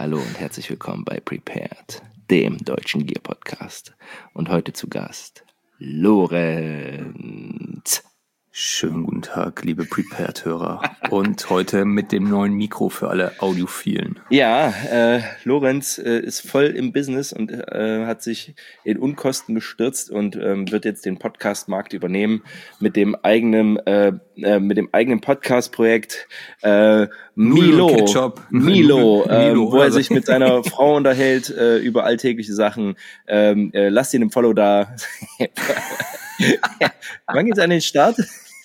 Hallo und herzlich willkommen bei Prepared, dem deutschen Gear-Podcast. Und heute zu Gast Lorenz. Schönen guten Tag, liebe Prepared-Hörer. Und heute mit dem neuen Mikro für alle Audiophilen. Ja, Lorenz ist voll im Business und hat sich in Unkosten gestürzt und wird jetzt den Podcast-Markt übernehmen mit dem eigenen Podcast-Projekt Milo, wo er sich mit seiner Frau unterhält über alltägliche Sachen. Lasst ihn im Follow da. Wann geht's an den Start?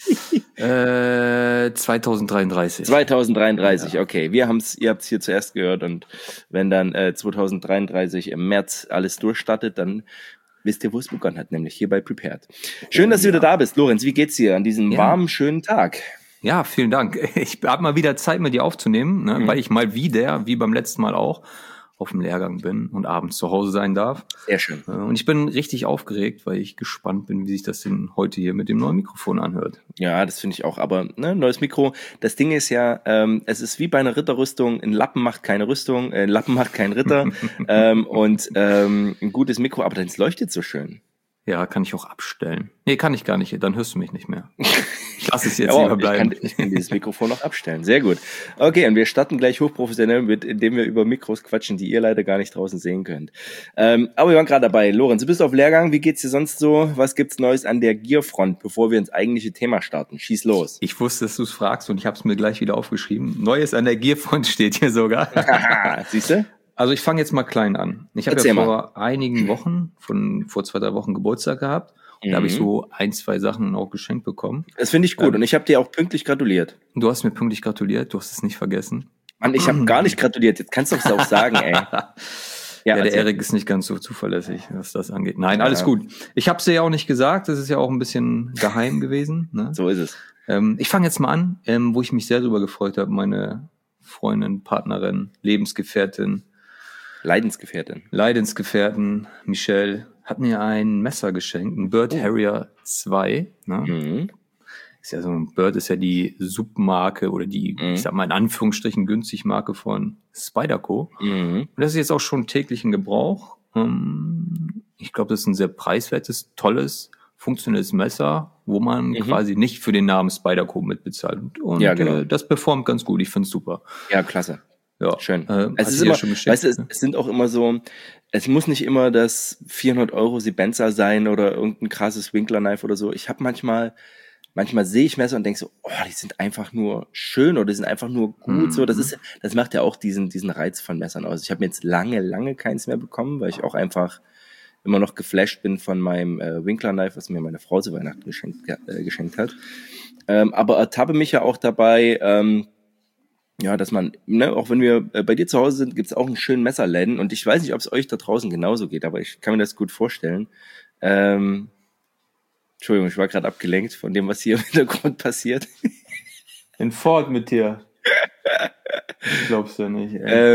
2033. 2033, ja. Okay. Ihr habt's hier zuerst gehört und wenn dann 2033 im März alles durchstartet, dann wisst ihr, wo es begonnen hat, nämlich hier bei Prepared. Schön, dass du wieder da bist, Lorenz. Wie geht's dir an diesem warmen, schönen Tag? Ja, vielen Dank. Ich habe mal wieder Zeit, mit dir aufzunehmen, ne, weil ich mal wieder, wie beim letzten Mal auch, auf dem Lehrgang bin und abends zu Hause sein darf. Sehr schön. Und ich bin richtig aufgeregt, weil ich gespannt bin, wie sich das denn heute hier mit dem neuen Mikrofon anhört. Ja, das finde ich auch. Aber neues Mikro, das Ding ist ja, es ist wie bei einer Ritterrüstung, ein Lappen macht keine Rüstung, ein Lappen macht keinen Ritter und ein gutes Mikro, aber das leuchtet so schön. Ja, kann ich auch abstellen. Nee, kann ich gar nicht, dann hörst du mich nicht mehr. Ich lasse es jetzt lieber bleiben. Ich kann dieses Mikrofon noch abstellen. Sehr gut. Okay, und wir starten gleich hochprofessionell mit, indem wir über Mikros quatschen, die ihr leider gar nicht draußen sehen könnt. Aber wir waren gerade dabei. Lorenz, du bist auf Lehrgang. Wie geht's dir sonst so? Was gibt's Neues an der Gearfront, bevor wir ins eigentliche Thema starten? Schieß los. Ich wusste, dass du es fragst und ich habe es mir gleich wieder aufgeschrieben. Neues an der Gearfront steht hier sogar. Siehst du? Also ich fange jetzt mal klein an. Ich habe ja vor einigen Wochen, vor 2-3 Wochen Geburtstag gehabt. Da habe ich so 1-2 Sachen auch geschenkt bekommen. Das finde ich gut und ich habe dir auch pünktlich gratuliert. Du hast mir pünktlich gratuliert, du hast es nicht vergessen. Mann, ich habe gar nicht gratuliert, jetzt kannst du es auch sagen, ey. Ja, der Erik ist nicht ganz so zuverlässig, was das angeht. Nein, alles gut. Ich habe es dir ja auch nicht gesagt, das ist ja auch ein bisschen geheim gewesen. Ne? So ist es. Ich fange jetzt mal an, wo ich mich sehr drüber gefreut habe. Meine Freundin, Partnerin, Lebensgefährtin, Leidensgefährtin Michelle hat mir ein Messer geschenkt, ein Bird Harrier 2. Ne? Ist ja so ein Bird ist ja die Submarke oder die, ich sag mal in Anführungsstrichen günstig Marke von Spyderco. Und das ist jetzt auch schon täglich in Gebrauch. Ich glaube, das ist ein sehr preiswertes, tolles, funktionelles Messer, wo man quasi nicht für den Namen Spyderco mitbezahlt. Und ja, genau. Das performt ganz gut. Ich finde es super. Ja, klasse. Ja, schön. Es ist immer, weißt du, es sind auch immer so, es muss nicht immer das 400 € Sibenza sein oder irgendein krasses Winkler-Knife oder so. Ich habe manchmal sehe ich Messer und denke so, oh, die sind einfach nur schön oder die sind einfach nur gut. So, das macht ja auch diesen Reiz von Messern aus. Ich habe mir jetzt lange keins mehr bekommen, weil ich auch einfach immer noch geflasht bin von meinem Winkler-Knife, was mir meine Frau zu Weihnachten geschenkt hat. Aber ertappe mich ja auch dabei, ja, dass man, auch wenn wir bei dir zu Hause sind, gibt's auch einen schönen Messerläden und ich weiß nicht, ob es euch da draußen genauso geht, aber ich kann mir das gut vorstellen. Entschuldigung, ich war gerade abgelenkt von dem, was hier im Hintergrund passiert. In Ford mit dir. Glaubst du nicht,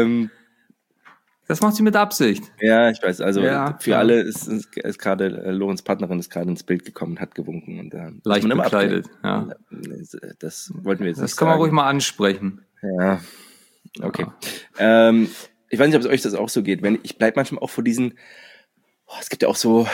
das macht sie mit Absicht. Ja, ich weiß, also für alle ist gerade, Lorenz Partnerin ist gerade ins Bild gekommen und hat gewunken. Und leicht bekleidet, ja. Das wollten wir jetzt nicht sagen. Das kann man ruhig mal ansprechen. Ja, okay. Ich weiß nicht, ob es euch das auch so geht. Ich bleib manchmal auch vor diesen, es gibt ja auch so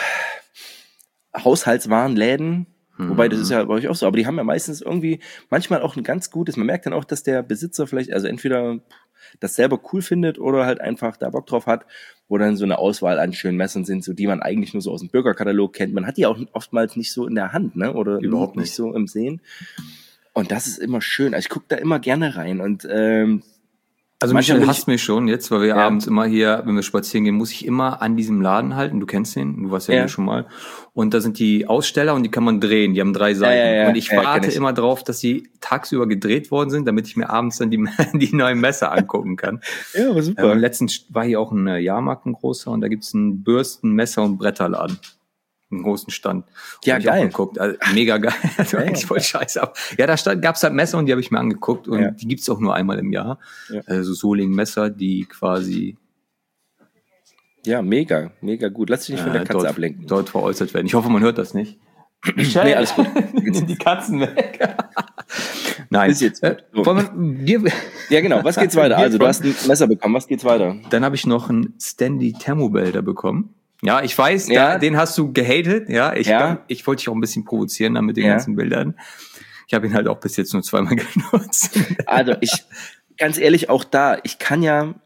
Haushaltswarenläden, wobei das ist ja bei euch auch so, aber die haben ja meistens irgendwie, manchmal auch ein ganz gutes, man merkt dann auch, dass der Besitzer vielleicht, also entweder das selber cool findet oder halt einfach da Bock drauf hat, wo dann so eine Auswahl an schönen Messern sind, so die man eigentlich nur so aus dem Bürgerkatalog kennt. Man hat die auch oftmals nicht so in der Hand, ne? Oder überhaupt nicht so im Sehen. Und das ist immer schön. Also ich gucke da immer gerne rein. Und also Michael hasst mich schon jetzt, weil wir abends immer hier, wenn wir spazieren gehen, muss ich immer an diesem Laden halten. Du kennst den, du warst ja hier schon mal. Und da sind die Aussteller und die kann man drehen. Die haben 3 Seiten. Und ich warte immer drauf, dass sie tagsüber gedreht worden sind, damit ich mir abends dann die neuen Messer angucken kann. Ja, aber super. Letztens war hier auch ein Jahrmarkt, ein großer, und da gibt's einen Bürsten-, Messer- und Bretterladen. Einen großen Stand. Ja, geil. Geguckt. Also, mega geil. Das war eigentlich voll scheiße. Aber ja, da gab's halt Messer und die habe ich mir angeguckt und die gibt's auch nur einmal im Jahr. Ja. Also Soling-Messer, die quasi... Ja, mega gut. Lass dich nicht von der Katze ablenken. Dort veräußert werden. Ich hoffe, man hört das nicht. Nee, alles gut. Nimm die Katzen weg. Nein. Ist jetzt gut. So. Dir, ja, genau. Was geht's weiter? Also, du hast ein Messer bekommen. Was geht's weiter? Dann habe ich noch einen Stanley Thermobelder bekommen. Ja, ich weiß, den hast du gehatet. Ja, ich wollte dich auch ein bisschen provozieren da mit den ganzen Bildern. Ich habe ihn halt auch bis jetzt nur 2-mal genutzt. Also, ganz ehrlich, auch da, ich kann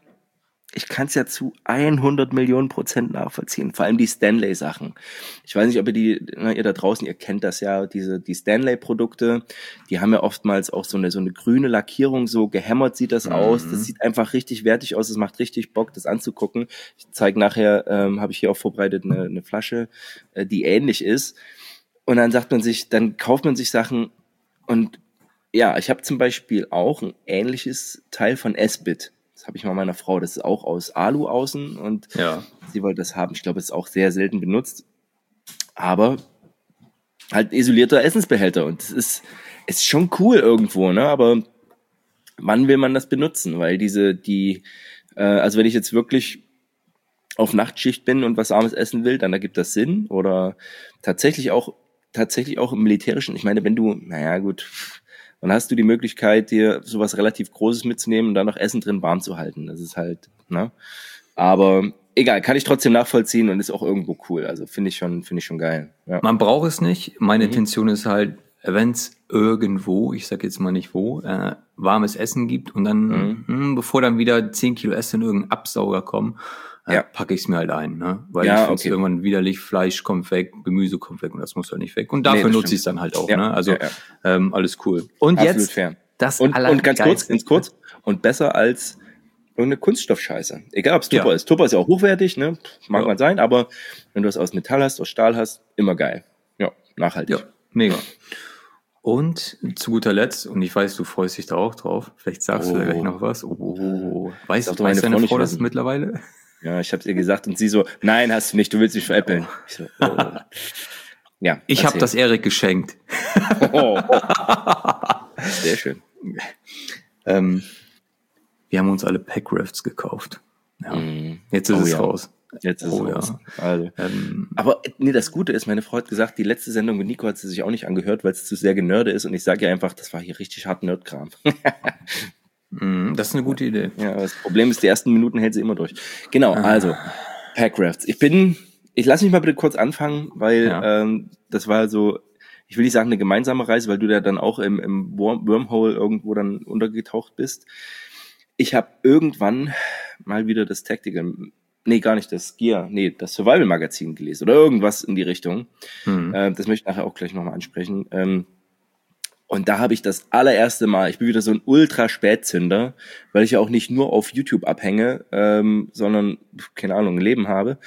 es ja zu 100.000.000% nachvollziehen. Vor allem die Stanley-Sachen. Ich weiß nicht, ob ihr da draußen, ihr kennt das ja, die Stanley-Produkte, die haben ja oftmals auch so eine grüne Lackierung, so gehämmert sieht das aus. Das sieht einfach richtig wertig aus. Es macht richtig Bock, das anzugucken. Ich zeige nachher, habe ich hier auch vorbereitet, eine Flasche, die ähnlich ist. Und dann kauft man sich Sachen und ja, ich habe zum Beispiel auch ein ähnliches Teil von Esbit. Das habe ich mal meiner Frau. Das ist auch aus Alu außen und sie wollte das haben. Ich glaube, es ist auch sehr selten benutzt. Aber halt ein isolierter Essensbehälter. Und es ist schon cool irgendwo, ne? Aber wann will man das benutzen? Weil also wenn ich jetzt wirklich auf Nachtschicht bin und was Warmes essen will, dann ergibt das Sinn. Oder tatsächlich auch im Militärischen. Ich meine, dann hast du die Möglichkeit, dir sowas relativ Großes mitzunehmen und dann noch Essen drin warm zu halten. Das ist halt, ne? Aber egal, kann ich trotzdem nachvollziehen und ist auch irgendwo cool. Also finde ich schon geil. Ja. Man braucht es nicht. Meine Intention ist halt, wenn es irgendwo, ich sag jetzt mal nicht wo, warmes Essen gibt und dann, bevor dann wieder 10 Kilo Essen in irgendeinen Absauger kommen, packe ich es mir halt ein, ne? Weil ich finde es irgendwann widerlich, Fleisch kommt weg, Gemüse kommt weg und das muss halt nicht weg. Und dafür nutze ich es dann halt auch, ne? Also alles cool. Und absolut jetzt fair. Und ganz kurz, und besser als irgendeine Kunststoffscheiße. Egal, ob es Tupper ist. Tupper ist ja auch hochwertig, ne? Mag mal sein, aber wenn du es aus Metall hast, aus Stahl hast, immer geil. Ja, nachhaltig. Ja, mega. Und zu guter Letzt, und ich weiß, du freust dich da auch drauf, vielleicht sagst du da gleich noch was. Weißt du, deine Frau das mittlerweile? Ja, ich hab's ihr gesagt und sie so, nein, hast du nicht, du willst mich veräppeln. Ich so, Ja. Ich habe das Erik geschenkt. Sehr schön. Wir haben uns alle Packrafts gekauft. Ja. Jetzt ist es raus. Jetzt ist es raus. Ja. Also. Aber nee, das Gute ist, meine Frau hat gesagt, die letzte Sendung mit Nico hat sie sich auch nicht angehört, weil es zu sehr genörde ist und ich sage ihr einfach, das war hier richtig hart Nerdkram. Das ist eine gute Idee. Ja, das Problem ist, die ersten Minuten hält sie immer durch. Genau, also Packrafts. Ich lasse mich mal bitte kurz anfangen, weil das war so, ich will nicht sagen eine gemeinsame Reise, weil du da dann auch im Wormhole irgendwo dann untergetaucht bist. Ich habe irgendwann mal wieder das das Survival-Magazin gelesen oder irgendwas in die Richtung. Das möchte ich nachher auch gleich nochmal ansprechen. Und da habe ich das allererste Mal, ich bin wieder so ein Ultra-Spätzünder, weil ich ja auch nicht nur auf YouTube abhänge, sondern, keine Ahnung, ein Leben habe.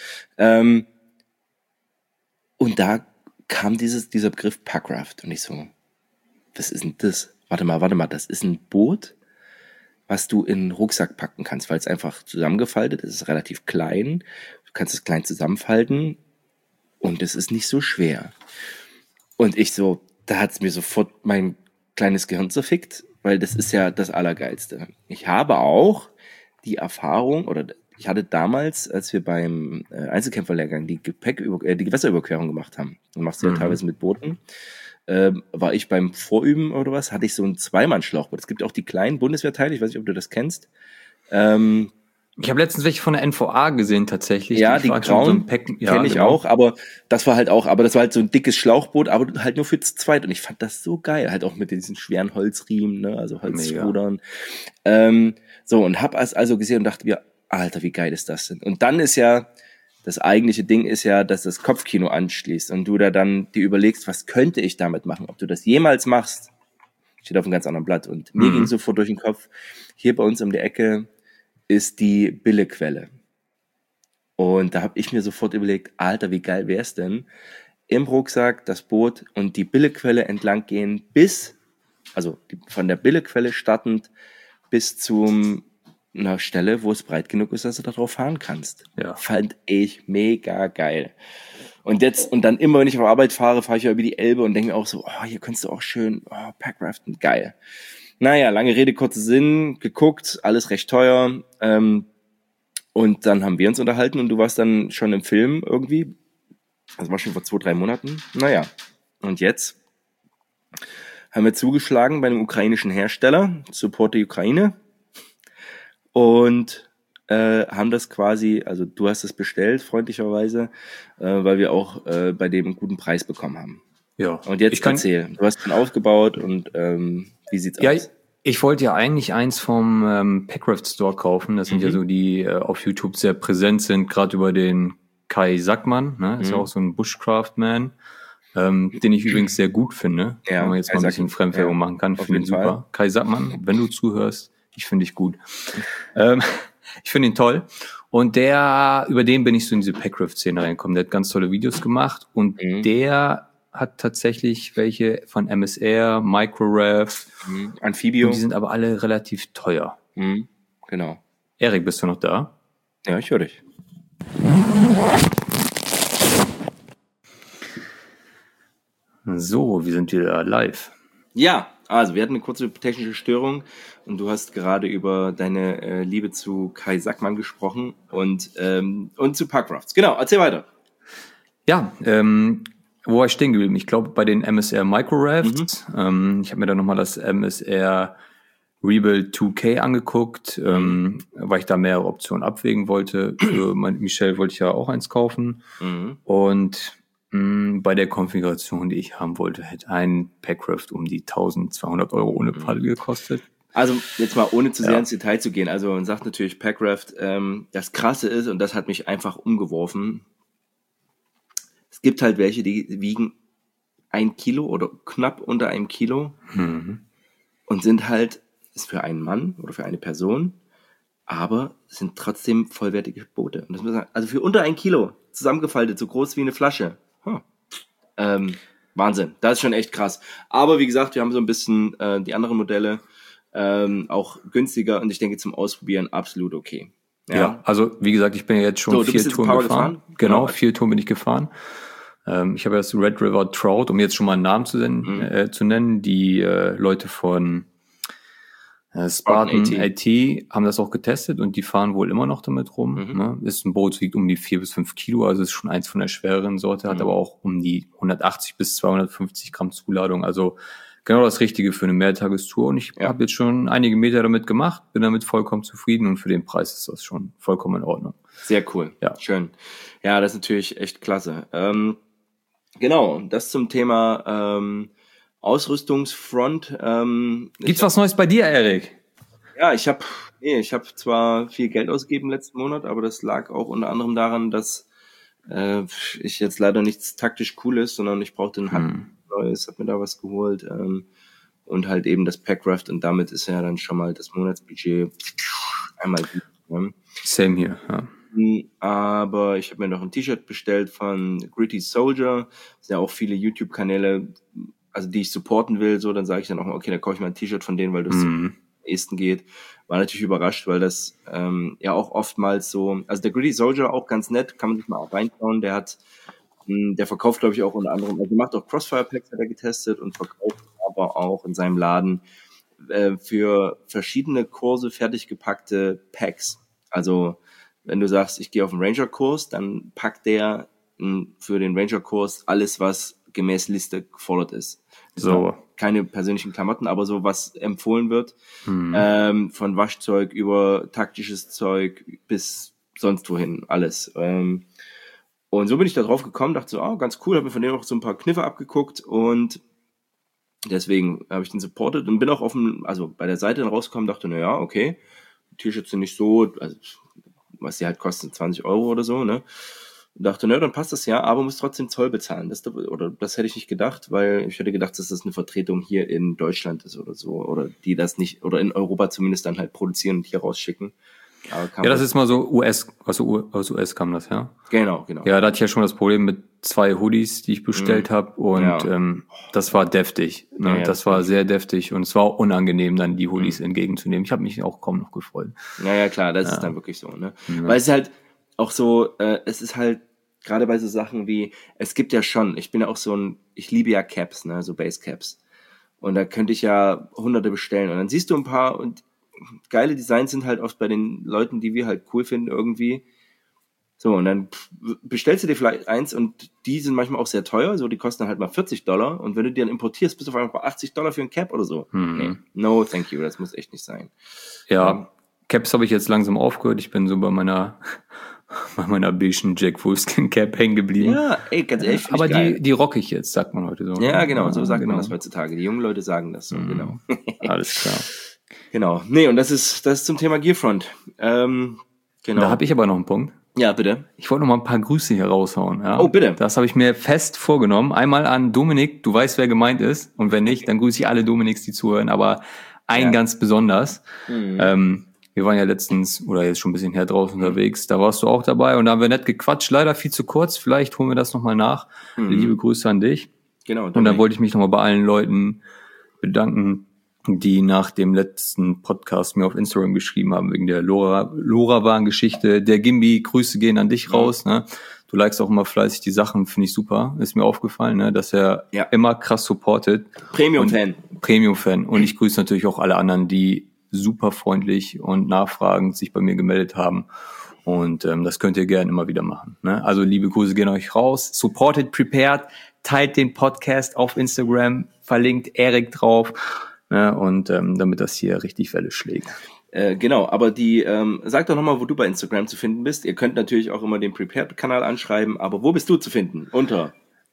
Und da kam dieser Begriff Packraft und ich so, was ist denn das? Warte mal, das ist ein Boot, was du in den Rucksack packen kannst, weil es einfach zusammengefaltet ist, relativ klein. Du kannst es klein zusammenfalten und es ist nicht so schwer. Und ich so, da hat es mir sofort mein kleines Gehirn zerfickt, weil das ist ja das Allergeilste. Ich habe auch die Erfahrung, oder ich hatte damals, als wir beim Einzelkämpferlehrgang die Gewässerüberquerung gemacht haben, dann machst du ja teilweise mit Booten, war ich beim Vorüben oder was, hatte ich so ein Zweimann-Schlauchboot. Es gibt auch die kleinen Bundeswehrteile, ich weiß nicht, ob du das kennst. Ich habe letztens welche von der NVA gesehen tatsächlich. Ja, die grauen kenne ich auch, aber das war halt so ein dickes Schlauchboot, aber halt nur für zu zweit und ich fand das so geil, halt auch mit diesen schweren Holzriemen, ne, also Holzrudern. So, und hab es also gesehen und dachte mir, Alter, wie geil ist das denn? Und dann ist ja, das eigentliche Ding ist ja, dass das Kopfkino anschließt und du da dann dir überlegst, was könnte ich damit machen? Ob du das jemals machst, steht auf einem ganz anderen Blatt. Und mir ging sofort durch den Kopf, hier bei uns um die Ecke ist die Billequelle. Und da habe ich mir sofort überlegt, Alter, wie geil wär's denn, im Rucksack das Boot und die Billequelle entlang gehen von der Billequelle startend bis zu einer Stelle, wo es breit genug ist, dass du da drauf fahren kannst. Ja. Fand ich mega geil. Und dann immer, wenn ich auf Arbeit fahre ich ja über die Elbe und denke mir auch so, hier kannst du auch schön, Packraften, geil. Naja, lange Rede, kurzer Sinn, geguckt, alles recht teuer. Und dann haben wir uns unterhalten und du warst dann schon im Film irgendwie. Das war schon vor 2-3 Monaten. Naja, und jetzt haben wir zugeschlagen bei einem ukrainischen Hersteller, Support der Ukraine. Und haben das quasi, also du hast es bestellt, freundlicherweise, weil wir auch bei dem einen guten Preis bekommen haben. Ja. Und jetzt erzähl, du hast dann aufgebaut und wie sieht's aus? Ich wollte ja eigentlich eins vom Packraft Store kaufen. Das sind ja so die auf YouTube sehr präsent sind, gerade über den Kai Sackmann, ne? Ist ja auch so ein Bushcraft-Man, den ich übrigens sehr gut finde, wenn man jetzt mal ein bisschen Fremdwerbung machen kann. Ich finde ihn super. Kai Sackmann, wenn du zuhörst, ich finde dich gut. Ich finde ihn toll. Und über den bin ich so in diese Packraft-Szene reingekommen. Der hat ganz tolle Videos gemacht und der hat tatsächlich welche von MSR, Microrev, Amphibio. Und die sind aber alle relativ teuer. Genau. Erik, bist du noch da? Ja, ich höre dich. So, wir sind wieder live. Ja, also wir hatten eine kurze technische Störung und du hast gerade über deine Liebe zu Kai Sackmann gesprochen und zu Packrafts. Genau, erzähl weiter. Ja, wo war ich stehen geblieben? Ich glaube bei den MSR Microrafts. Ich habe mir da nochmal das MSR Rebuild 2K angeguckt, weil ich da mehrere Optionen abwägen wollte. Für Michel wollte ich ja auch eins kaufen. Und bei der Konfiguration, die ich haben wollte, hätte ein Packraft um die 1.200 € ohne Paddel gekostet. Also jetzt mal ohne zu sehr ins Detail zu gehen. Also man sagt natürlich Packraft, das Krasse ist, und das hat mich einfach umgeworfen, es gibt halt welche, die wiegen 1 Kilo oder knapp unter 1 Kilo und sind halt, ist für einen Mann oder für eine Person, aber sind trotzdem vollwertige Boote. Und das muss man sagen, also für unter 1 Kilo zusammengefaltet, so groß wie eine Flasche. Wahnsinn, das ist schon echt krass. Aber wie gesagt, wir haben so ein bisschen die anderen Modelle auch günstiger und ich denke zum Ausprobieren absolut okay. Ja, also wie gesagt, ich bin ja jetzt schon 4 Touren gefahren. Genau, 4 Touren bin ich gefahren. Ich habe das Red River Trout, um jetzt schon mal einen Namen zu nennen. Die Leute von Spartan AT haben das auch getestet und die fahren wohl immer noch damit rum. Ne? Ist ein Boot, wiegt um die 4 bis 5 Kilo, also ist schon eins von der schwereren Sorte, hat aber auch um die 180 bis 250 Gramm Zuladung, also genau das Richtige für eine Mehrtagestour. Und ich habe jetzt schon einige Meter damit gemacht, bin damit vollkommen zufrieden und für den Preis ist das schon vollkommen in Ordnung. Sehr cool, schön. Ja, das ist natürlich echt klasse. Genau, das zum Thema Ausrüstungsfront. Gibt's was Neues bei dir, Erik? Ja, ich habe zwar viel Geld ausgegeben letzten Monat, aber das lag auch unter anderem daran, dass ich jetzt leider nichts taktisch Cooles, sondern ich brauchte ein Neues, habe mir da was geholt und halt eben das Packraft und damit ist ja dann schon mal das Monatsbudget einmal gut. Same hier, ja. Aber ich habe mir noch ein T-Shirt bestellt von Gritty Soldier. Das sind ja auch viele YouTube-Kanäle, also die ich supporten will, so, dann sage ich dann auch mal, okay, dann kaufe ich mal ein T-Shirt von denen, weil das am ehesten geht. War natürlich überrascht, weil das ja auch oftmals so, also der Gritty Soldier auch ganz nett, kann man sich mal reinschauen, der verkauft, glaube ich, auch unter anderem, also macht auch Crossfire-Packs, hat er getestet und verkauft aber auch in seinem Laden für verschiedene Kurse fertig gepackte Packs. Also wenn du sagst, ich gehe auf einen Ranger-Kurs, dann packt der für den Ranger-Kurs alles, was gemäß Liste gefordert ist. So. Keine persönlichen Klamotten, aber so, was empfohlen wird. Von Waschzeug über taktisches Zeug bis sonst wohin, alles. Und so bin ich da drauf gekommen, dachte so, ganz cool, habe mir von denen auch so ein paar Kniffe abgeguckt und deswegen habe ich den supportet und bin auch also bei der Seite dann rausgekommen, dachte, naja, okay, T-Shirts sind nicht so, also was die halt kosten, 20 € oder so, ne? Und dachte, dann passt das ja, aber muss trotzdem Zoll bezahlen. Das hätte ich nicht gedacht, weil ich hätte gedacht, dass das eine Vertretung hier in Deutschland ist oder so, oder die das nicht, oder in Europa zumindest dann halt produzieren und hier rausschicken. Ja, das ist mal so aus US kam das, ja? Genau. Ja, da hatte ich ja schon das Problem mit 2 Hoodies, die ich bestellt habe und das war deftig. Ne? Ja, das war sehr deftig und es war auch unangenehm, dann die Hoodies entgegenzunehmen. Ich habe mich auch kaum noch gefreut. Ja, klar, das ist dann wirklich so. Ne? Weil es ist halt auch so, es ist halt gerade bei so Sachen wie, es gibt ja schon, ich liebe ja Caps, ne, so Basecaps. Und da könnte ich ja Hunderte bestellen und dann siehst du ein paar und geile Designs sind halt oft bei den Leuten, die wir halt cool finden irgendwie. So, und dann bestellst du dir vielleicht eins und die sind manchmal auch sehr teuer, so die kosten dann halt mal $40 und wenn du die dann importierst, bist du auf einmal bei $80 für ein Cap oder so. Nee, no, thank you, das muss echt nicht sein. Ja, Caps habe ich jetzt langsam aufgehört, ich bin so bei meiner beigen Jack Wolfskin Cap hängen geblieben. Ja, ey, ganz ehrlich, aber die rocke ich jetzt, sagt man heute so. Ja, genau, so sagt man das heutzutage. Die jungen Leute sagen das so, genau. Alles klar. Genau, nee, und das ist zum Thema Gearfront. Genau. Da habe ich aber noch einen Punkt. Ja, bitte. Ich wollte noch mal ein paar Grüße hier raushauen. Ja? Oh, bitte. Das habe ich mir fest vorgenommen. Einmal an Dominik, du weißt, wer gemeint ist. Und wenn nicht, dann grüße ich alle Dominiks, die zuhören. Aber ganz besonders. Wir waren ja letztens, oder jetzt schon ein bisschen her draußen unterwegs. Da warst du auch dabei und da haben wir nett gequatscht. Leider viel zu kurz. Vielleicht holen wir das nochmal nach. Liebe Grüße an dich. Genau. Und dann wollte ich mich nochmal bei allen Leuten bedanken, die nach dem letzten Podcast mir auf Instagram geschrieben haben, wegen der LoRaWAN-Geschichte. Der Gimbi, Grüße gehen an dich raus. Ne? Du likest auch immer fleißig die Sachen, finde ich super. Ist mir aufgefallen, ne? Dass er immer krass supportet. Premium-Fan. Und ich grüße natürlich auch alle anderen, die super freundlich und nachfragend sich bei mir gemeldet haben. Und das könnt ihr gerne immer wieder machen. Ne? Also liebe Grüße gehen euch raus. Supported Prepared, teilt den Podcast auf Instagram, verlinkt Erik drauf. Ne, und damit das hier richtig Welle schlägt. Genau, aber sag doch nochmal, wo du bei Instagram zu finden bist. Ihr könnt natürlich auch immer den Prepared-Kanal anschreiben, aber wo bist du zu finden? Unter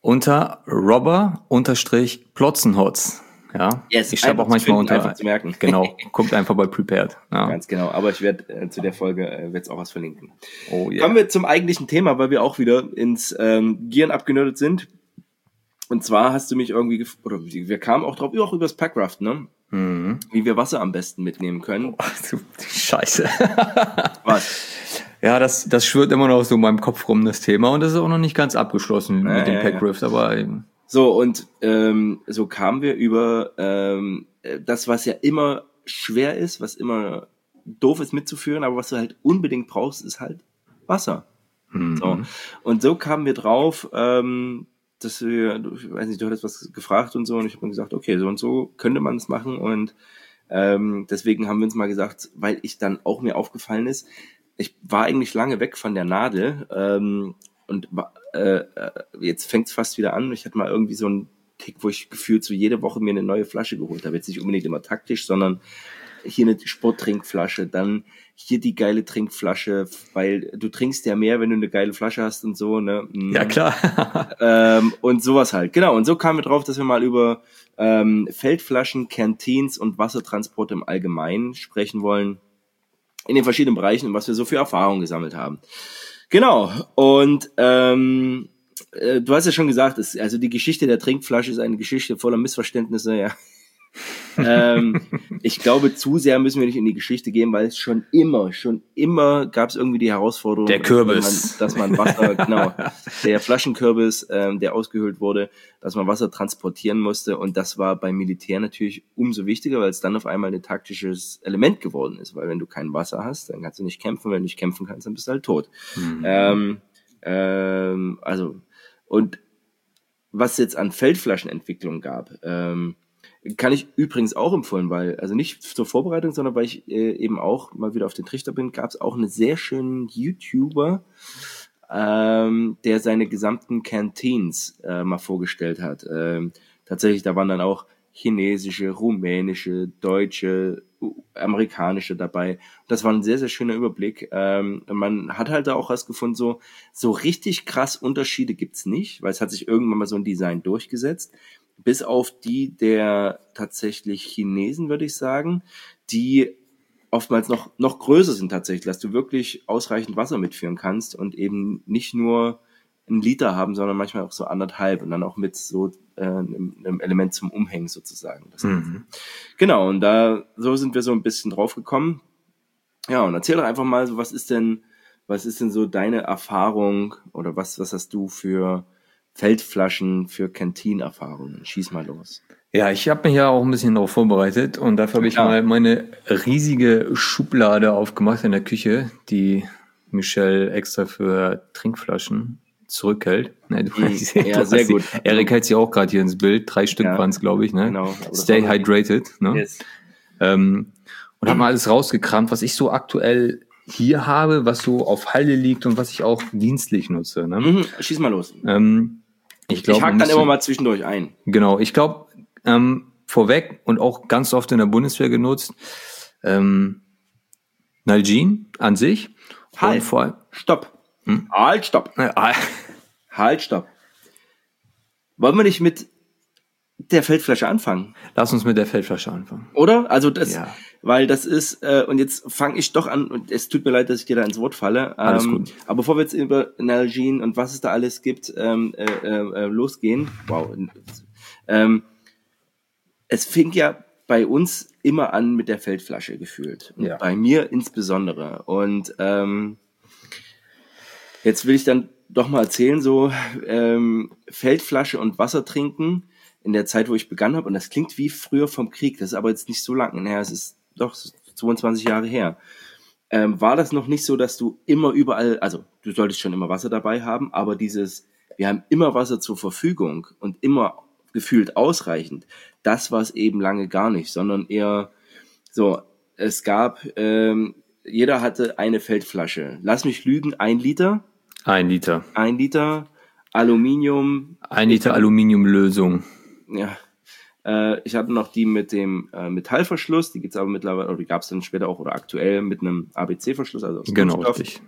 Robber_Plotzenhotz. Ja, yes, ich schreibe auch manchmal unter. Einfach zu merken. Genau, guckt einfach bei Prepared. Ja. Ganz genau, aber ich werde zu der Folge jetzt auch was verlinken. Oh, yeah. Kommen wir zum eigentlichen Thema, weil wir auch wieder ins Gearen abgenördet sind. Und zwar hast du mich irgendwie, wir kamen auch drauf, auch übers Packraft, ne? Wie wir Wasser am besten mitnehmen können. Oh, du Scheiße. Was? Ja, das schwirrt immer noch so in meinem Kopf rum, das Thema. Und das ist auch noch nicht ganz abgeschlossen mit dem Packraft, aber eben. So, und so kamen wir über das, was ja immer schwer ist, was immer doof ist mitzuführen, aber was du halt unbedingt brauchst, ist halt Wasser. So. Und so kamen wir drauf, dass ich weiß nicht, du hattest was gefragt und so, und ich habe mir gesagt, okay, so und so könnte man es machen, und deswegen haben wir uns mal gesagt, weil ich dann auch mir aufgefallen ist, ich war eigentlich lange weg von der Nadel, und jetzt fängt es fast wieder an. Ich hatte mal irgendwie so einen Tick, wo ich gefühlt so jede Woche mir eine neue Flasche geholt habe. Jetzt nicht unbedingt immer taktisch, sondern hier eine Sporttrinkflasche, dann hier die geile Trinkflasche, weil du trinkst ja mehr, wenn du eine geile Flasche hast und so, ne? Ja, klar. Und sowas halt. Genau, und so kamen wir drauf, dass wir mal über Feldflaschen, Canteens und Wassertransport im Allgemeinen sprechen wollen, in den verschiedenen Bereichen und was wir so für Erfahrungen gesammelt haben. Genau, und du hast ja schon gesagt, also die Geschichte der Trinkflasche ist eine Geschichte voller Missverständnisse, ja. Ich glaube, zu sehr müssen wir nicht in die Geschichte gehen, weil es schon immer gab es irgendwie die Herausforderung, der Kürbis, dass man Wasser, genau, der Flaschenkürbis, der ausgehöhlt wurde, dass man Wasser transportieren musste, und das war beim Militär natürlich umso wichtiger, weil es dann auf einmal ein taktisches Element geworden ist, weil wenn du kein Wasser hast, dann kannst du nicht kämpfen, wenn du nicht kämpfen kannst, dann bist du halt tot. Also, und was jetzt an Feldflaschenentwicklung gab, kann ich übrigens auch empfehlen, weil, also nicht zur Vorbereitung, sondern weil ich eben auch mal wieder auf den Trichter bin, gab es auch einen sehr schönen YouTuber, der seine gesamten Canteens mal vorgestellt hat. Tatsächlich, da waren dann auch chinesische, rumänische, deutsche, amerikanische dabei. Das war ein sehr, sehr schöner Überblick. Man hat halt da auch was gefunden, so richtig krass Unterschiede gibt's nicht, weil es hat sich irgendwann mal so ein Design durchgesetzt. Bis auf die der tatsächlich Chinesen, würde ich sagen, die oftmals noch größer sind tatsächlich, dass du wirklich ausreichend Wasser mitführen kannst und eben nicht nur 1 Liter haben, sondern manchmal auch so 1,5 und dann auch mit so einem Element zum Umhängen sozusagen. Genau, und so sind wir so ein bisschen drauf gekommen. Ja, und erzähl doch einfach mal, so was ist denn so deine Erfahrung, oder was hast du für Feldflaschen, für Canteen-Erfahrungen? Schieß mal los. Ja, ich habe mich ja auch ein bisschen darauf vorbereitet, und dafür habe ich mal meine riesige Schublade aufgemacht in der Küche, die Michelle extra für Trinkflaschen zurückhält. Ne, sehr gut. Erik hält sie auch gerade hier ins Bild. 3 Stück waren es, glaube ich. Ne? Genau. Stay hydrated. Ne? Yes. Und habe mal alles rausgekramt, was ich so aktuell hier habe, was so auf Halde liegt und was ich auch dienstlich nutze. Ne? Schieß mal los. Ich hake dann immer mal zwischendurch ein. Genau, ich glaube, vorweg und auch ganz oft in der Bundeswehr genutzt, Nalgene an sich. Halt, stopp. Halt, stopp. Halt, stopp. Wollen wir nicht mit der Feldflasche anfangen? Lass uns mit der Feldflasche anfangen. Oder? Also das, weil das ist, und jetzt fange ich doch an, und es tut mir leid, dass ich dir da ins Wort falle. Alles gut. Aber bevor wir jetzt über Nalgene und was es da alles gibt, losgehen, wow. Es fing ja bei uns immer an mit der Feldflasche gefühlt. Und bei mir insbesondere. Und jetzt will ich dann doch mal erzählen, so Feldflasche und Wasser trinken in der Zeit, wo ich begonnen habe. Und das klingt wie früher vom Krieg. Das ist aber jetzt nicht so lange her. Es ist doch 22 Jahre her. War das noch nicht so, dass du immer überall, also du solltest schon immer Wasser dabei haben, aber wir haben immer Wasser zur Verfügung und immer gefühlt ausreichend. Das war es eben lange gar nicht, sondern eher so, es gab, jeder hatte eine Feldflasche. Lass mich lügen, 1 Liter. 1 Liter. 1 Liter Aluminium. 1 Liter Aluminiumlösung. Ja. Ich hatte noch die mit dem Metallverschluss, die gibt's aber mittlerweile, oder die gab's dann später auch oder aktuell mit einem ABC-Verschluss, also aus Kunststoff. Richtig.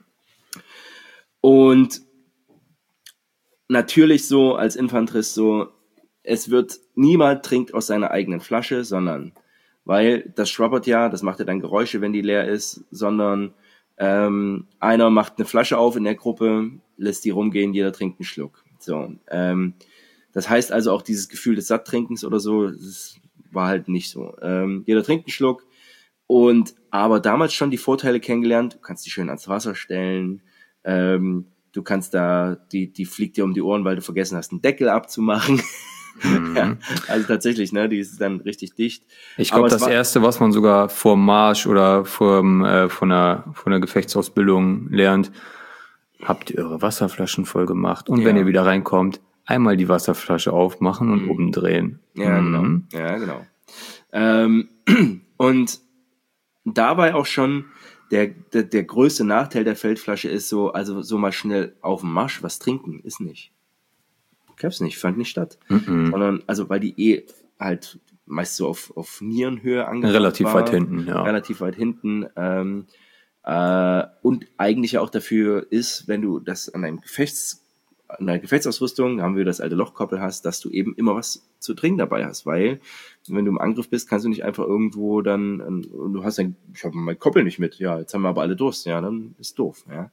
Und natürlich so als Infanterist so, niemand trinkt aus seiner eigenen Flasche, sondern, weil das schwabbert ja, das macht ja dann Geräusche, wenn die leer ist, sondern einer macht eine Flasche auf in der Gruppe, lässt die rumgehen, jeder trinkt einen Schluck. So, das heißt also auch dieses Gefühl des Satttrinkens oder so, das war halt nicht so. Jeder trinkt einen Schluck aber damals schon die Vorteile kennengelernt, du kannst die schön ans Wasser stellen, du kannst die fliegt dir um die Ohren, weil du vergessen hast, einen Deckel abzumachen. Ja, also tatsächlich, ne, die ist dann richtig dicht. Ich glaube, das Erste, was man sogar vor Marsch oder von der Gefechtsausbildung lernt, habt ihr eure Wasserflaschen voll gemacht und wenn ihr wieder reinkommt, einmal die Wasserflasche aufmachen und umdrehen. Ja, genau. Ja, genau. Und dabei auch schon der größte Nachteil der Feldflasche ist so, also so mal schnell auf dem Marsch was trinken, ist nicht. Gab's nicht, fand nicht statt. Sondern, also weil die halt meist so auf Nierenhöhe angebracht relativ war. Weit hinten, ja. Relativ weit hinten. Und eigentlich ja auch dafür ist, wenn du das an deiner Gefechtsausrüstung, da haben wir das alte Lochkoppel hast, dass du eben immer was zu trinken dabei hast, weil wenn du im Angriff bist, kannst du nicht einfach irgendwo dann, du hast ich habe mein Koppel nicht mit, ja, jetzt haben wir aber alle Durst, ja, dann ist doof, ja.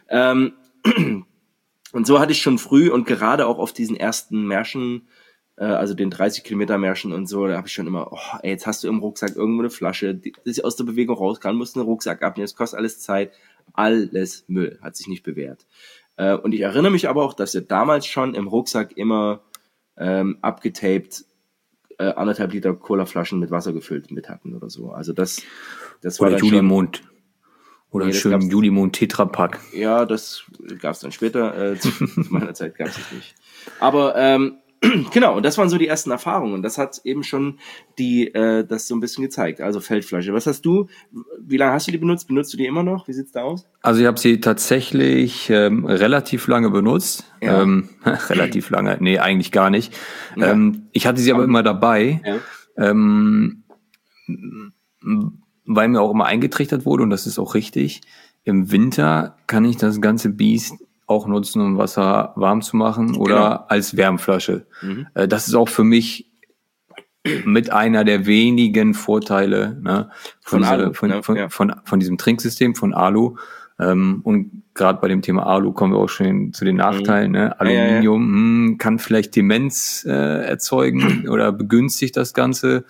Und so hatte ich schon früh und gerade auch auf diesen ersten Märschen, also den 30-Kilometer-Märschen und so, da habe ich schon immer, jetzt hast du im Rucksack irgendwo eine Flasche, die aus der Bewegung raus kann, musst einen Rucksack abnehmen, das kostet alles Zeit, alles Müll, hat sich nicht bewährt. Und ich erinnere mich aber auch, dass wir damals schon im Rucksack immer abgetaped 1,5 Liter Colaflaschen mit Wasser gefüllt mit hatten oder so. Also das war dann Julimond. Oder einen schönen Julimond Tetrapack. Ja, das gab's dann später. Zu meiner Zeit gab's es nicht. Aber genau, und das waren so die ersten Erfahrungen. Und das hat eben schon das so ein bisschen gezeigt. Also Feldflasche. Was hast du? Wie lange hast du die benutzt? Benutzt du die immer noch? Wie sieht's da aus? Also ich habe sie tatsächlich relativ lange benutzt. Ja. Relativ lange? Nee, eigentlich gar nicht. Ja. Ich hatte sie aber immer dabei. Ja. Weil mir auch immer eingetrichtert wurde, und das ist auch richtig, im Winter kann ich das ganze Biest auch nutzen, um Wasser warm zu machen oder als Wärmflasche. Das ist auch für mich mit einer der wenigen Vorteile, ne, von diesem Trinksystem von Alu. Und gerade bei dem Thema Alu kommen wir auch schon zu den Nachteilen. Ne? Aluminium kann vielleicht Demenz erzeugen oder begünstigt das Ganze.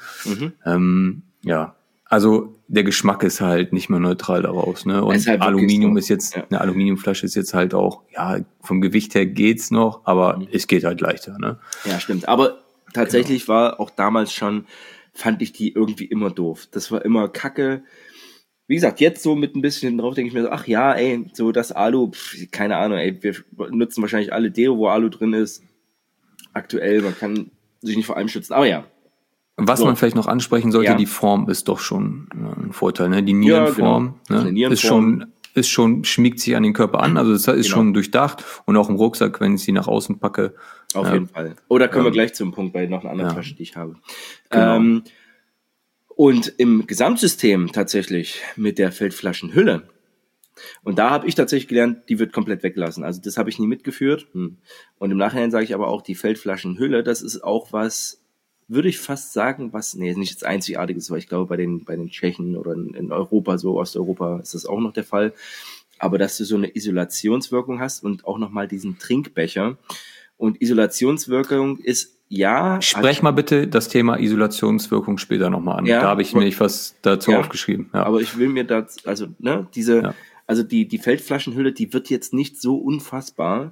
Also der Geschmack ist halt nicht mehr neutral daraus, ne? Und halt Aluminium ist jetzt, eine Aluminiumflasche ist jetzt halt auch, vom Gewicht her geht's noch, aber es geht halt leichter, ne? Ja, stimmt. Aber tatsächlich war auch damals schon, fand ich die irgendwie immer doof. Das war immer Kacke. Wie gesagt, jetzt so mit ein bisschen drauf denke ich mir so, ach ja, so das Alu, keine Ahnung, wir nutzen wahrscheinlich alle Deo, wo Alu drin ist. Aktuell, man kann sich nicht vor allem schützen, aber ja. Was man vielleicht noch ansprechen sollte, die Form ist doch schon ein Vorteil, ne? Die Nierenform, Nierenform ist schon ist schon, schmiegt sich an den Körper an, also das ist schon durchdacht und auch im Rucksack, wenn ich sie nach außen packe. Auf jeden Fall. Oder kommen wir gleich zum Punkt bei noch einer anderen Flasche, die ich habe. Genau. Und im Gesamtsystem tatsächlich mit der Feldflaschenhülle. Und da habe ich tatsächlich gelernt, die wird komplett weggelassen. Also das habe ich nie mitgeführt. Und im Nachhinein sage ich aber auch, die Feldflaschenhülle, das ist auch was, würde ich fast sagen, nicht das Einzigartiges, weil ich glaube, bei den Tschechen oder in Europa, so Osteuropa, ist das auch noch der Fall. Aber dass du so eine Isolationswirkung hast und auch nochmal diesen Trinkbecher. Und Isolationswirkung ist, Sprech mal bitte das Thema Isolationswirkung später nochmal an. Da habe ich nämlich was dazu aufgeschrieben. Ja. Aber ich will mir das, also die Feldflaschenhülle, die wird jetzt nicht so unfassbar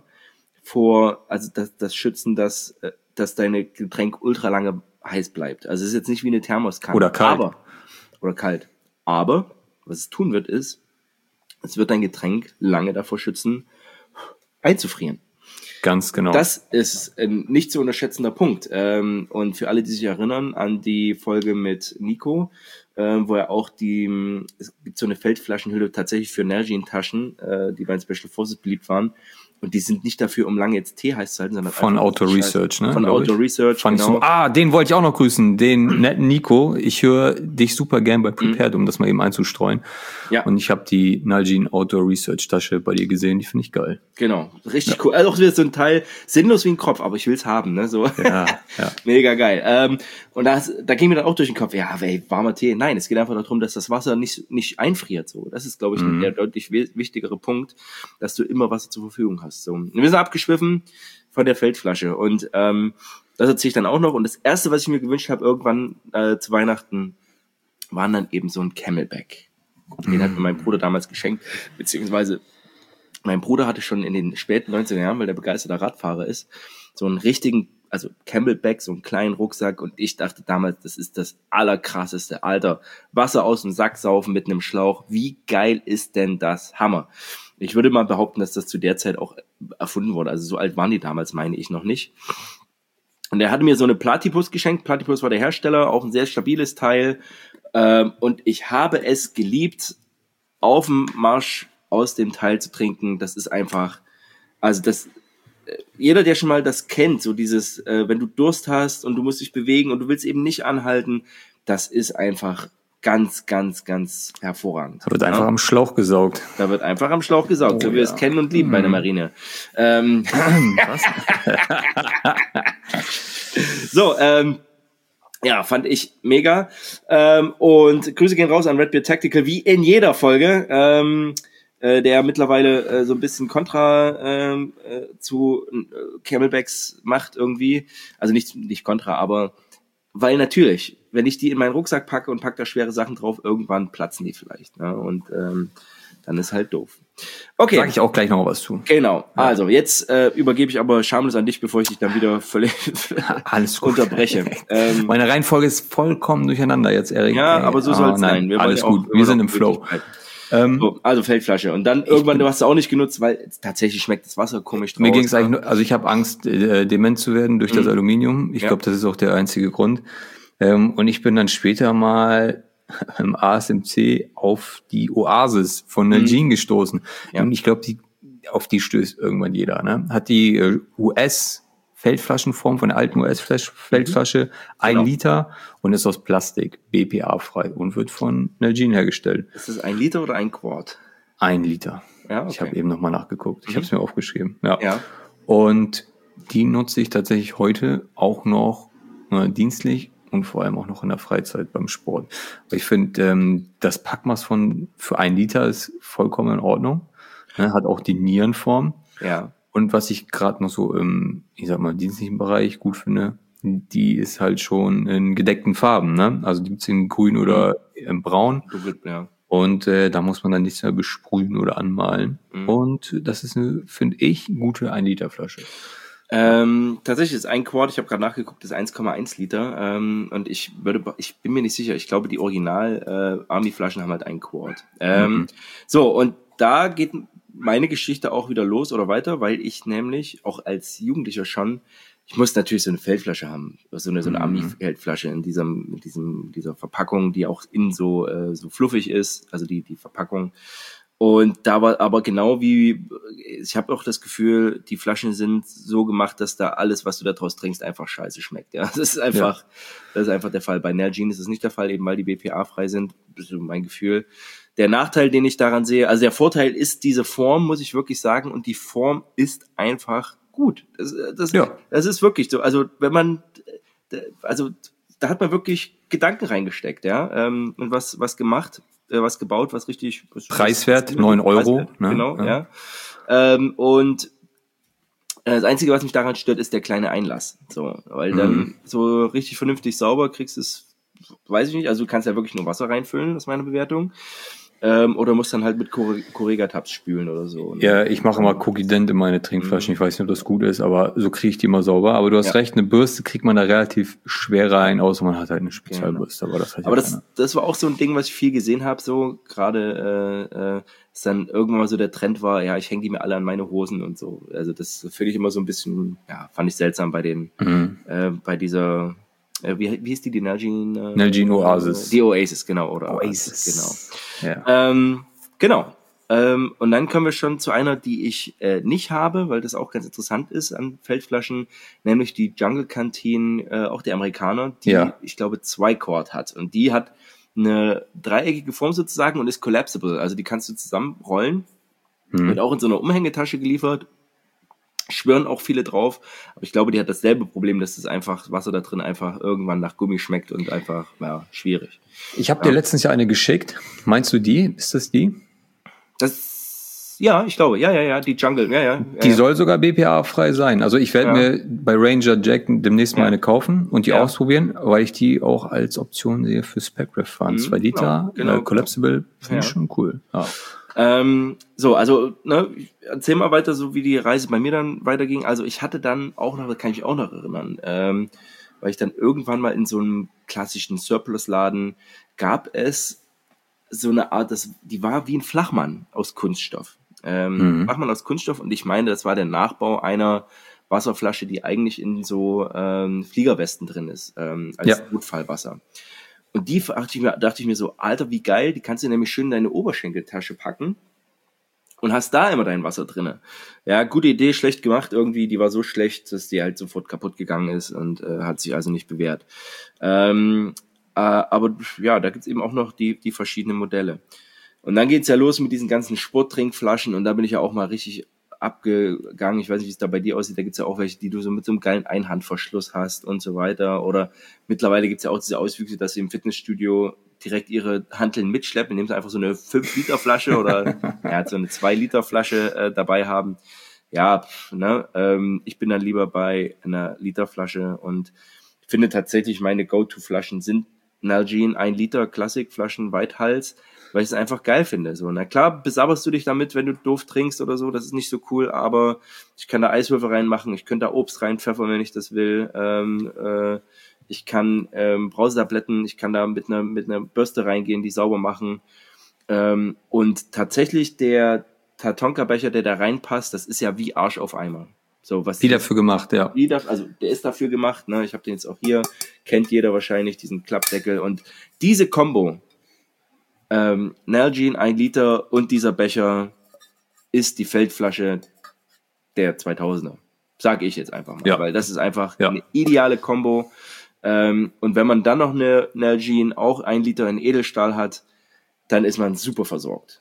das schützen, dass deine Getränk ultra lange heiß bleibt. Also es ist jetzt nicht wie eine Thermoskanne. Oder kalt. Oder kalt. Aber was es tun wird, ist, es wird dein Getränk lange davor schützen, einzufrieren. Ganz genau. Das ist ein nicht zu unterschätzender Punkt. Und für alle, die sich erinnern an die Folge mit Nico, wo er auch es gibt so eine Feldflaschenhülle tatsächlich für Nalgene-Taschen, die bei den Special Forces beliebt waren. Und die sind nicht dafür, um lange jetzt Tee heiß zu halten, sondern von Auto Research, ne? Von Auto Research, genau. Den wollte ich auch noch grüßen, den netten Nico. Ich höre dich super gern bei Prepared, um das mal eben einzustreuen. Ja. Und ich habe die Nalgene Auto Research Tasche bei dir gesehen, die finde ich geil. Genau, richtig cool. Also auch wieder so ein Teil, sinnlos wie ein Kopf, aber ich will's haben, ne? So. Ja. Mega geil. Und da ging mir dann auch durch den Kopf, warmer Tee. Nein, es geht einfach darum, dass das Wasser nicht einfriert. So, das ist, glaube ich, der deutlich wichtigere Punkt, dass du immer Wasser zur Verfügung hast. So, und wir sind abgeschwiffen von der Feldflasche und das erzähle ich dann auch noch. Und das Erste, was ich mir gewünscht habe, irgendwann zu Weihnachten, waren dann eben so ein Camelback. Den hat mir mein Bruder damals geschenkt, beziehungsweise mein Bruder hatte schon in den späten 90er Jahren, weil der begeisterter Radfahrer ist, so einen richtigen, also Camelback, so einen kleinen Rucksack, und ich dachte damals, das ist das allerkrasseste, Alter, Wasser aus dem Sack saufen mit einem Schlauch, wie geil ist denn das? Hammer. Ich würde mal behaupten, dass das zu der Zeit auch erfunden wurde, also so alt waren die damals, meine ich, noch nicht. Und er hatte mir so eine Platypus geschenkt, Platypus war der Hersteller, auch ein sehr stabiles Teil, und ich habe es geliebt, auf dem Marsch aus dem Teil zu trinken. Das ist einfach, also jeder, der schon mal das kennt, so dieses, wenn du Durst hast und du musst dich bewegen und du willst eben nicht anhalten, das ist einfach ganz, ganz, ganz hervorragend. Da wird einfach am Schlauch gesaugt. Da wird einfach am Schlauch gesaugt, so wie wir es kennen und lieben bei der Marine. Was? So, fand ich mega. Und Grüße gehen raus an Red Beard Tactical, wie in jeder Folge. Der mittlerweile so ein bisschen Kontra zu Camelbacks macht irgendwie. Also nicht Kontra, aber weil natürlich, wenn ich die in meinen Rucksack packe und packe da schwere Sachen drauf, irgendwann platzen die vielleicht. Ne? Und dann ist halt doof. Okay. Sag ich auch gleich noch was zu. Genau. Ja. Also jetzt übergebe ich aber schamlos an dich, bevor ich dich dann wieder völlig unterbreche. Meine Reihenfolge ist vollkommen durcheinander jetzt, Erik. Ja, aber so soll es sein. Alles gut. Wir sind im Flow. So, also Feldflasche. Und dann irgendwann, du hast sie auch nicht genutzt, weil tatsächlich schmeckt das Wasser komisch draus. Mir ging es eigentlich nur, also ich habe Angst, dement zu werden durch das Aluminium. Ich glaube, das ist auch der einzige Grund. Und ich bin dann später mal im ASMC auf die Oasis von Nalgene gestoßen. Ja. Und ich glaube, auf die stößt irgendwann jeder. Ne? Hat die US-Feldflaschenform von der alten US-Feldflasche, 1 Liter, und ist aus Plastik, BPA-frei und wird von Nalgene hergestellt. Ist das 1 Liter oder 1 Quart? 1 Liter. Ja, okay. Ich habe eben nochmal nachgeguckt. Ich habe es mir aufgeschrieben. Ja. Und die nutze ich tatsächlich heute auch noch dienstlich und vor allem auch noch in der Freizeit beim Sport. Aber ich finde, das Packmaß für 1 Liter ist vollkommen in Ordnung. Ne, hat auch die Nierenform. Ja. Und was ich gerade noch so im, dienstlichen Bereich gut finde, die ist halt schon in gedeckten Farben. Ne? Also die gibt's in grün oder in braun. Ja. Und da muss man dann nichts mehr besprühen oder anmalen. Und das ist eine, finde ich, gute 1 Liter Flasche. Tatsächlich ist 1 Quart, ich habe gerade nachgeguckt, ist 1,1 Liter. Und ich bin mir nicht sicher, ich glaube, die Original Army-Flaschen haben halt 1 Quart. So, und da geht meine Geschichte auch wieder los oder weiter, weil ich nämlich auch als Jugendlicher schon, ich muss natürlich so eine Feldflasche haben, so eine Army-Feldflasche in dieser Verpackung, die auch innen so fluffig ist, also die Verpackung. Und da war aber genau wie, ich habe auch das Gefühl, die Flaschen sind so gemacht, dass da alles, was du da draus trinkst, einfach scheiße schmeckt. Ja, das ist einfach der Fall. Bei Nalgene ist es nicht der Fall, eben weil die BPA-frei sind. Das ist so mein Gefühl. Der Nachteil, den ich daran sehe, also der Vorteil ist diese Form, muss ich wirklich sagen, und die Form ist einfach gut. Das ist wirklich so. Also wenn man, also da hat man wirklich Gedanken reingesteckt, ja, und was gemacht. Was gebaut, was richtig... Preiswert, 9 Euro. Preiswert, ne? Genau, ja. Und das Einzige, was mich daran stört, ist der kleine Einlass. So, weil dann so richtig vernünftig sauber kriegst du es, weiß ich nicht, also du kannst ja wirklich nur Wasser reinfüllen, das ist meine Bewertung. Oder musst dann halt mit Correga-Tabs spülen oder so. Ne? Ja, ich mache immer Cookie-Dent in meine Trinkflaschen. Ich weiß nicht, ob das gut ist, aber so kriege ich die immer sauber. Aber du hast recht, eine Bürste kriegt man da relativ schwer rein, außer man hat halt eine Spezialbürste. Genau. Aber das war auch so ein Ding, was ich viel gesehen habe, so gerade dass dann irgendwann mal so der Trend war, ja, ich hänge die mir alle an meine Hosen und so. Also das finde ich immer so ein bisschen, ja, fand ich seltsam bei den, bei dieser... wie hieß die Nalgene? Nalgene Oasis. Die Oasis, genau. Oder Oasis. Genau. Ja. Genau. Und dann kommen wir schon zu einer, die ich nicht habe, weil das auch ganz interessant ist an Feldflaschen, nämlich die Jungle Canteen, auch der Amerikaner, die, ich glaube, 2 Quart hat. Und die hat eine dreieckige Form sozusagen und ist collapsible. Also die kannst du zusammenrollen. Wird auch in so einer Umhängetasche geliefert. Schwören auch viele drauf, aber ich glaube, die hat dasselbe Problem, dass das einfach Wasser da drin einfach irgendwann nach Gummi schmeckt und einfach, ja, schwierig. Ich habe dir letztens ja eine geschickt. Meinst du die? Ist das die? Ja, ich glaube, ja, die Jungle, ja. Die soll sogar BPA-frei sein. Also ich werde mir bei Ranger Jack demnächst mal eine kaufen und die ausprobieren, weil ich die auch als Option sehe für Spec-Ref fahren. 2 Liter, collapsible, finde ich schon cool. Ja. Also, ne, erzähl mal weiter, so wie die Reise bei mir dann weiterging. Also ich hatte dann auch noch, das kann ich mich auch noch erinnern, weil ich dann irgendwann mal in so einem klassischen Surplus-Laden gab es so eine Art, die war wie ein Flachmann aus Kunststoff. Flachmann aus Kunststoff, und ich meine, das war der Nachbau einer Wasserflasche, die eigentlich in so Fliegerwesten drin ist, als Notfallwasser. Und die dachte ich mir so, Alter, wie geil, die kannst du nämlich schön in deine Oberschenkeltasche packen und hast da immer dein Wasser drinne. Ja, gute Idee, schlecht gemacht irgendwie, die war so schlecht, dass die halt sofort kaputt gegangen ist und hat sich also nicht bewährt. Aber ja, da gibt's eben auch noch die verschiedenen Modelle. Und dann geht's ja los mit diesen ganzen Sporttrinkflaschen, und da bin ich ja auch mal richtig abgegangen. Ich weiß nicht, wie es da bei dir aussieht. Da gibt's ja auch welche, die du so mit so einem geilen Einhandverschluss hast und so weiter. Oder mittlerweile gibt's ja auch diese Auswüchse, dass sie im Fitnessstudio direkt ihre Hanteln mitschleppen, indem sie einfach so eine 5-Liter-Flasche oder so eine 2-Liter-Flasche dabei haben. Ja, ich bin dann lieber bei einer Literflasche, und ich finde tatsächlich, meine Go-To-Flaschen sind Nalgene 1 Liter Klassikflaschen Weithals, weil ich es einfach geil finde. So, na klar, besabberst du dich damit, wenn du doof trinkst oder so, das ist nicht so cool, aber ich kann da Eiswürfel reinmachen, ich könnte da Obst reinpfeffern, wenn ich das will. Ich kann Brausetabletten, ich kann da mit einer Bürste reingehen, die sauber machen. Und tatsächlich der Tatonka-Becher, der da reinpasst, das ist ja wie Arsch auf Eimer. So, was die dafür gemacht, ja. Also der ist dafür gemacht, ne? Ich habe den jetzt auch hier, kennt jeder wahrscheinlich, diesen Klappdeckel. Und diese Kombo, Nalgene 1 Liter und dieser Becher, ist die Feldflasche der 2000er. Sag ich jetzt einfach mal, weil das ist einfach eine ideale Kombo. Und wenn man dann noch eine Nalgene, auch 1 Liter in Edelstahl hat, dann ist man super versorgt.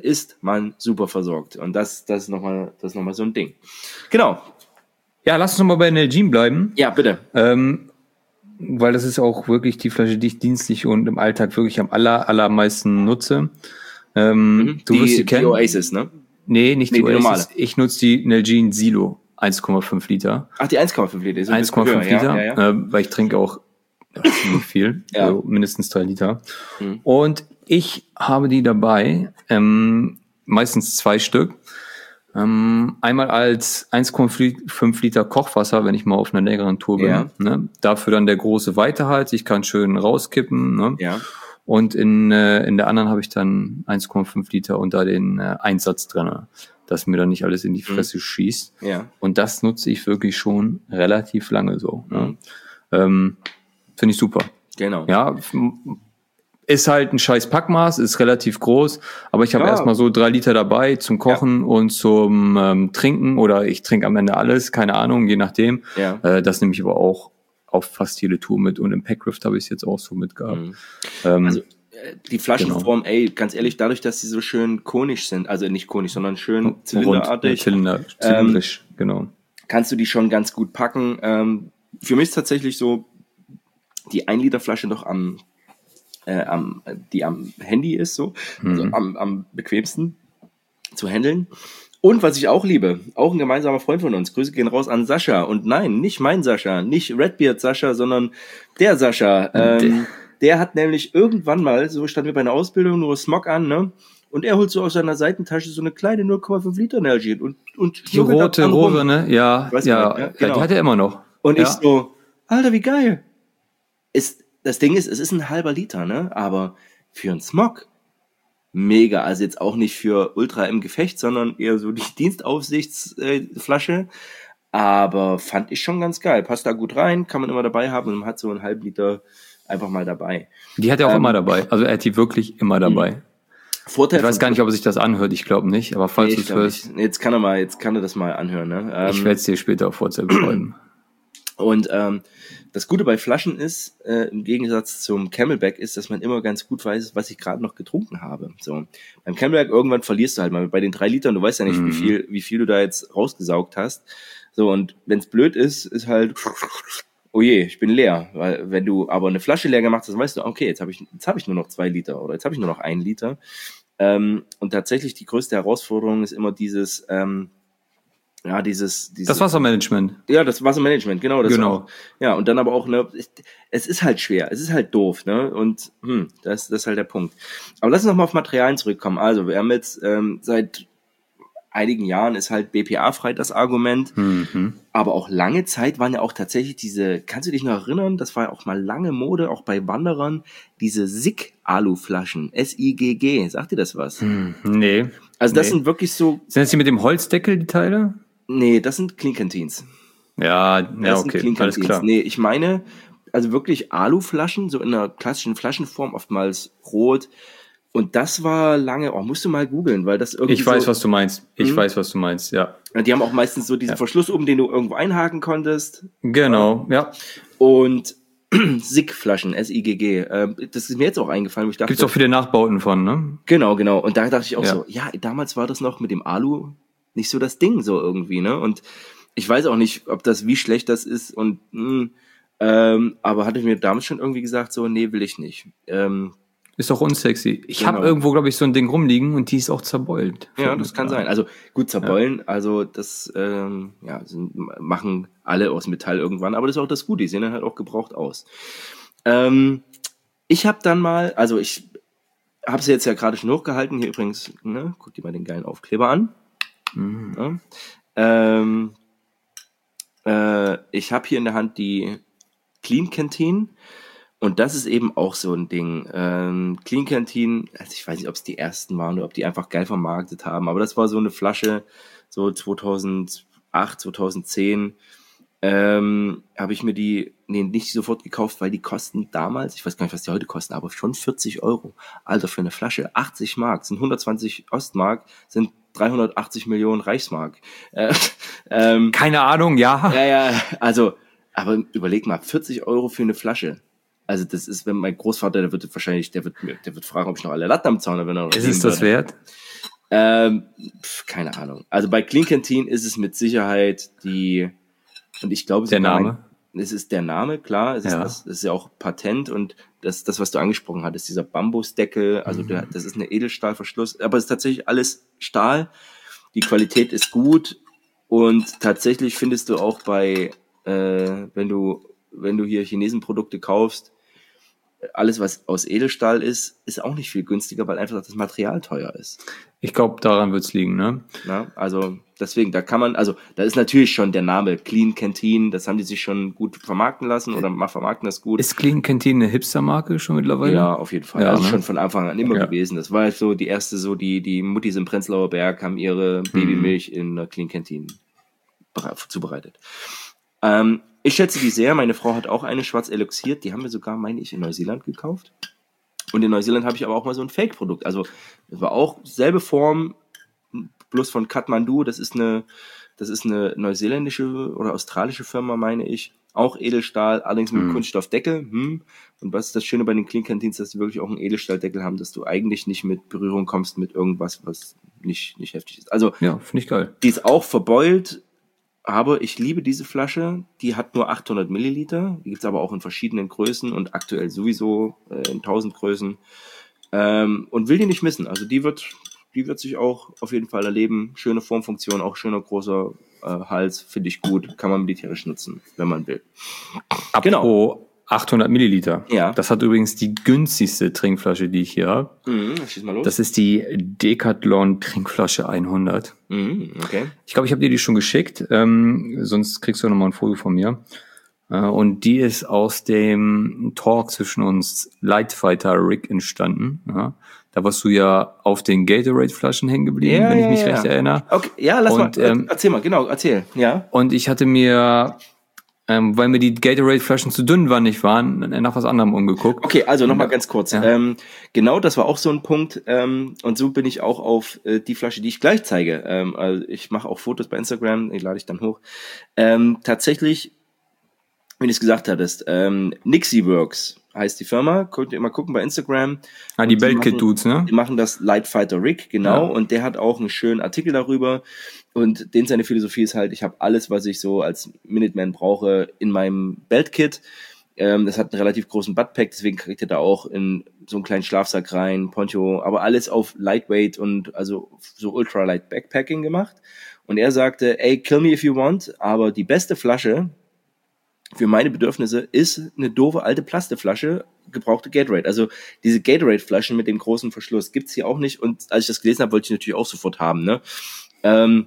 Und das ist nochmal so ein Ding. Genau. Ja, lass uns nochmal bei Nalgene bleiben. Ja, bitte. Weil das ist auch wirklich die Flasche, die ich dienstlich und im Alltag wirklich am allermeisten nutze. Du wirst sie kennen. Die Oasis, ne? Nee, nicht die Oasis. Normale. Ich nutze die Nalgene Silo 1,5 Liter. Ach, die 1,5 Liter. 1,5 Liter, weil ich trinke auch ziemlich viel, also mindestens 3 Liter. Und ich habe die dabei, meistens 2 Stück. Einmal als 1,5 Liter Kochwasser, wenn ich mal auf einer längeren Tour bin. Ne? Dafür dann der große Weiterhalt, ich kann schön rauskippen. Ne? Ja. Und in der anderen habe ich dann 1,5 Liter und da den Einsatz drin, dass mir dann nicht alles in die Fresse schießt. Ja. Und das nutze ich wirklich schon relativ lange so. Ne? Finde ich super. Genau. Ja, Ist halt ein scheiß Packmaß, ist relativ groß, aber ich habe erstmal so 3 Liter dabei zum Kochen und zum Trinken, oder ich trinke am Ende alles, keine Ahnung, je nachdem. Ja. Das nehme ich aber auch auf fast jede Tour mit, und im Packrift habe ich es jetzt auch so mitgehabt. Also die Flaschenform, ganz ehrlich, dadurch, dass sie so schön konisch sind, also nicht konisch, sondern schön zylinderartig. Zylindrisch, genau. Kannst du die schon ganz gut packen. Für mich ist tatsächlich so die 1 Liter Flasche noch die am Handy ist, so, also am bequemsten zu handeln. Und was ich auch liebe, auch ein gemeinsamer Freund von uns, Grüße gehen raus an Sascha. Und nein, nicht mein Sascha, nicht Redbeard Sascha, sondern der Sascha. Der hat nämlich irgendwann mal, so standen wir bei einer Ausbildung, nur Smog an, ne? Und er holt so aus seiner Seitentasche so eine kleine 0,5 Liter Nalgene und die rote, ne? Ja, genau. Die hat er immer noch. Und ich so, Alter, wie geil. Das Ding ist, es ist ein halber Liter, ne? Aber für einen Smog mega. Also jetzt auch nicht für Ultra im Gefecht, sondern eher so die Dienstaufsichtsflasche. Aber fand ich schon ganz geil. Passt da gut rein, kann man immer dabei haben und man hat so einen halben Liter einfach mal dabei. Die hat er auch immer dabei. Also er hat die wirklich immer dabei. Vorteil, ich weiß gar nicht, ob er sich das anhört. Ich glaube nicht. Aber falls du es hörst. Jetzt kann er das mal anhören. Ne? Ich werde es dir später auf WhatsApp schreiben. Und das Gute bei Flaschen ist, im Gegensatz zum Camelback, ist, dass man immer ganz gut weiß, was ich gerade noch getrunken habe. So, beim Camelback irgendwann verlierst du halt mal bei den 3 Litern, du weißt ja nicht, wie viel du da jetzt rausgesaugt hast. So, und wenn es blöd ist halt, oh je, ich bin leer. Weil wenn du aber eine Flasche leer gemacht hast, weißt du, okay, jetzt habe ich nur noch 2 Liter oder jetzt habe ich nur noch 1 Liter. Und tatsächlich die größte Herausforderung ist immer dieses das Wassermanagement. Ja, das Wassermanagement, genau. Auch, ja, und dann aber auch, ne, es ist halt schwer, es ist halt doof, ne, und das ist halt der Punkt. Aber lass uns noch mal auf Materialien zurückkommen. Also, wir haben jetzt seit einigen Jahren ist halt BPA-frei das Argument, aber auch lange Zeit waren ja auch tatsächlich kannst du dich noch erinnern, das war ja auch mal lange Mode, auch bei Wanderern, diese SIGG-Aluflaschen, SIGG, sagt dir das was? Nee. Also das sind wirklich so... Sind das die mit dem Holzdeckel, die Teile? Nee, das sind Clean Canteens. Ja, okay, alles klar. Nee, ich meine, also wirklich Aluflaschen, so in einer klassischen Flaschenform, oftmals rot. Und das war lange, musst du mal googeln, weil das irgendwie Ich weiß, was du meinst. Ja. Die haben auch meistens so diesen Verschluss oben, den du irgendwo einhaken konntest. Genau, ja. Und SIGG-Flaschen, SIGG. Das ist mir jetzt auch eingefallen. Ich dachte, gibt's auch viele Nachbauten von, ne? Genau. Und da dachte ich auch so, ja, damals war das noch mit dem Alu nicht so das Ding so irgendwie, ne? Und ich weiß auch nicht, wie schlecht das ist und aber hatte ich mir damals schon irgendwie gesagt, so, nee, will ich nicht. Ist doch unsexy. Ich habe irgendwo, glaube ich, so ein Ding rumliegen und die ist auch zerbeult. Ja, das kann sein. Also gut, zerbeulen, also das machen alle aus Metall irgendwann, aber das ist auch das Gute, die sehen dann halt auch gebraucht aus. Ich habe dann mal, also ich habe sie jetzt ja gerade schon hochgehalten, hier übrigens, ne, guck dir mal den geilen Aufkleber an. Ich habe hier in der Hand die Clean Canteen. Und das ist eben auch so ein Ding. Clean Canteen, also ich weiß nicht, ob es die ersten waren oder ob die einfach geil vermarktet haben, aber das war so eine Flasche, so 2008, 2010, habe ich mir die nicht sofort gekauft, weil die kosten damals, ich weiß gar nicht, was die heute kosten, aber schon 40 €. Alter, für eine Flasche, 80 Mark, sind 120 Ostmark, sind 380 Millionen Reichsmark. Keine Ahnung, ja. Ja, also, aber überleg mal, 40 € für eine Flasche. Also das ist, wenn mein Großvater, der wird fragen, ob ich noch alle Latten am Zaun habe, wenn er noch. Ist es das wert? Keine Ahnung. Also bei Clean Canteen ist es mit Sicherheit und ich glaube, der Name. Es ist der Name, klar. Es ist ja auch Patent und das, was du angesprochen hattest, dieser Bambusdeckel, also das ist eine Edelstahlverschluss, aber es ist tatsächlich alles Stahl. Die Qualität ist gut und tatsächlich findest du auch wenn du hier Chinesenprodukte kaufst, alles, was aus Edelstahl ist auch nicht viel günstiger, weil einfach das Material teuer ist. Ich glaube, daran wird's liegen, ne? Na, also deswegen, da ist natürlich schon der Name Clean Canteen, das haben die sich schon gut vermarkten lassen oder vermarkten das gut. Ist Clean Canteen eine Hipster-Marke schon mittlerweile? Ja, auf jeden Fall. Ja, also schon von Anfang an immer gewesen. Das war halt so die erste, so die Muttis im Prenzlauer Berg haben ihre Babymilch in einer Clean Canteen zubereitet. Ich schätze die sehr. Meine Frau hat auch eine schwarz eloxiert. Die haben wir sogar, meine ich, in Neuseeland gekauft. Und in Neuseeland habe ich aber auch mal so ein Fake-Produkt. Also das war auch selbe Form, bloß von Kathmandu. Das ist eine neuseeländische oder australische Firma, meine ich. Auch Edelstahl, allerdings mit Kunststoffdeckel. Und was ist das Schöne bei den Clean Canteens, dass die wirklich auch einen Edelstahldeckel haben, dass du eigentlich nicht mit Berührung kommst mit irgendwas, was nicht heftig ist. Also ja, finde ich geil. Die ist auch verbeult, aber ich liebe diese Flasche. Die hat nur 800 Milliliter. Die gibt's aber auch in verschiedenen Größen und aktuell sowieso in 1000 Größen. Und will die nicht missen. Also die wird sich auch auf jeden Fall erleben. Schöne Formfunktion, auch schöner großer Hals, finde ich gut. Kann man militärisch nutzen, wenn man will. Apropos 800 Milliliter. Ja. Das hat übrigens die günstigste Trinkflasche, die ich hier habe. Schieß mal los. Das ist die Decathlon Trinkflasche 100. Okay. Ich glaube, ich habe dir die schon geschickt. Sonst kriegst du nochmal ein Foto von mir. Und die ist aus dem Talk zwischen uns Lightfighter Rick entstanden. Ja. Da warst du ja auf den Gatorade-Flaschen hängen geblieben, wenn ich mich recht erinnere. Okay, ja, lass mal, erzähl mal, genau, erzähl, ja. Und ich hatte mir, weil mir die Gatorade-Flaschen zu dünn waren, nach was anderem umgeguckt. Okay, also nochmal ganz kurz. Ja. Genau, das war auch so ein Punkt. Und so bin ich auch auf die Flasche, die ich gleich zeige. Also ich mache auch Fotos bei Instagram, die lade ich dann hoch. Tatsächlich, wie du es gesagt hattest, Nixie Works heißt die Firma, könnt ihr mal gucken bei Instagram. Die Beltkit-Dudes, ne? Die machen das Lightfighter Rick, genau, und der hat auch einen schönen Artikel darüber und seine Philosophie ist halt, ich habe alles, was ich so als Minuteman brauche, in meinem Beltkit. Das hat einen relativ großen Buttpack, deswegen kriegt ihr da auch in so einen kleinen Schlafsack rein, Poncho, aber alles auf Lightweight und also so Ultralight Backpacking gemacht. Und er sagte, ey, kill me if you want, aber die beste Flasche für meine Bedürfnisse ist eine doofe alte Plastikflasche, gebrauchte Gatorade. Also diese Gatorade-Flaschen mit dem großen Verschluss gibt's hier auch nicht. Und als ich das gelesen habe, wollte ich natürlich auch sofort haben. Ne? Eine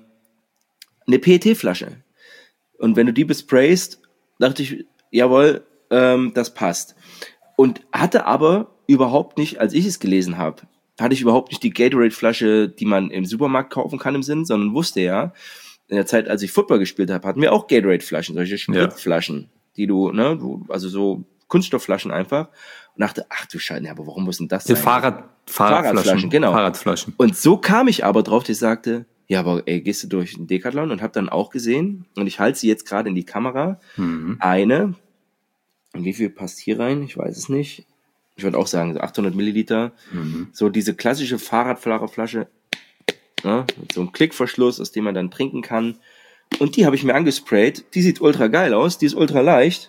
PET-Flasche. Und wenn du die besprayst, dachte ich, jawohl, das passt. Und hatte aber überhaupt nicht, als ich es gelesen habe, hatte ich überhaupt nicht die Gatorade-Flasche, die man im Supermarkt kaufen kann im Sinn, sondern wusste ja, in der Zeit, als ich Football gespielt habe, hatten wir auch Gatorade-Flaschen, solche Spritflaschen, die also so Kunststoffflaschen einfach. Und dachte, ach du Scheiße, aber warum muss denn das sein? Fahrradflaschen, genau. Fahrradflaschen. Und so kam ich aber drauf, dass ich sagte, ja, aber ey, gehst du durch den Decathlon und hab dann auch gesehen, und ich halte sie jetzt gerade in die Kamera, eine, und wie viel passt hier rein? Ich weiß es nicht. Ich würde auch sagen, so 800 Milliliter. So diese klassische Fahrradflasche, ne, mit so einem Klickverschluss, aus dem man dann trinken kann. Und die habe ich mir angesprayt. Die sieht ultra geil aus. Die ist ultra leicht.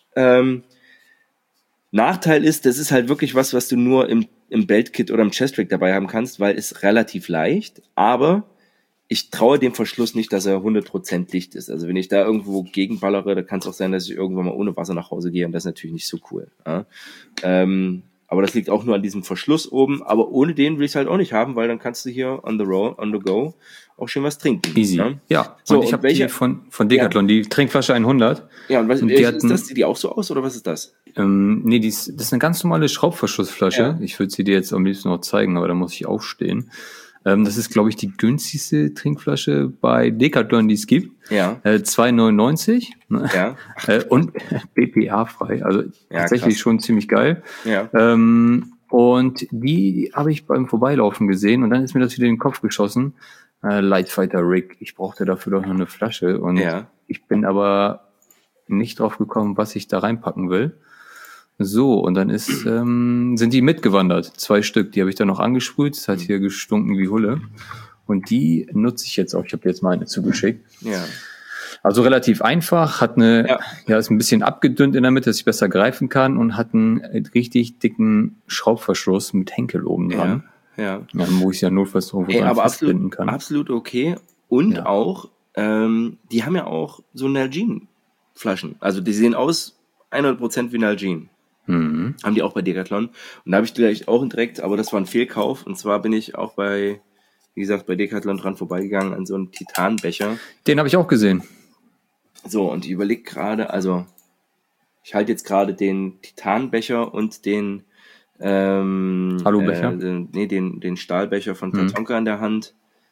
Nachteil ist, das ist halt wirklich was du nur im Beltkit oder im Chest-Rig dabei haben kannst, weil es relativ leicht, aber ich traue dem Verschluss nicht, dass er 100% dicht ist. Also wenn ich da irgendwo gegenballere, da kann es auch sein, dass ich irgendwann mal ohne Wasser nach Hause gehe, und das ist natürlich nicht so cool. Ja? Aber das liegt auch nur an diesem Verschluss oben. Aber ohne den will ich es halt auch nicht haben, weil dann kannst du hier on the go auch schön was trinken. Easy. Ne? Ja. So, und ich habe die von Decathlon, die Trinkflasche 100. Ja, und was ist das? Sieht die auch so aus, oder was ist das? Nee, das ist eine ganz normale Schraubverschlussflasche. Ja. Ich würde sie dir jetzt am liebsten noch zeigen, aber da muss ich aufstehen. Das ist, glaube ich, die günstigste Trinkflasche bei Decathlon, die es gibt. Ja. 2,99. Ja. Und BPA-frei. Also tatsächlich krass. Schon ziemlich geil. Ja. Und die habe ich beim Vorbeilaufen gesehen, und dann ist mir das wieder in den Kopf geschossen. Lightfighter Rick, ich brauchte dafür doch noch eine Flasche. Und ich bin aber nicht drauf gekommen, was ich da reinpacken will. So, und dann sind die mitgewandert. 2 Stück, die habe ich dann noch angesprüht. Das hat hier gestunken wie Hulle. Und die nutze ich jetzt auch. Ich habe jetzt mal eine zugeschickt. Ja. Also relativ einfach, hat ist ein bisschen abgedünnt in der Mitte, dass ich besser greifen kann, und hat einen richtig dicken Schraubverschluss mit Henkel oben dran. Ja. Wo ich ja notfalls irgendwo dran festbinden kann. Absolut okay. Und auch, die haben ja auch so Nalgene-Flaschen. Also die sehen aus 100% wie Nalgene. Haben die auch bei Decathlon. Und da habe ich gleich auch direkt, aber das war ein Fehlkauf. Und zwar bin ich auch bei Decathlon dran vorbeigegangen an so einen Titanbecher. Den habe ich auch gesehen. So, und ich überlege gerade, also ich halte jetzt gerade den Titanbecher und den Alubecher? Den Stahlbecher von Tatonka in der Hand.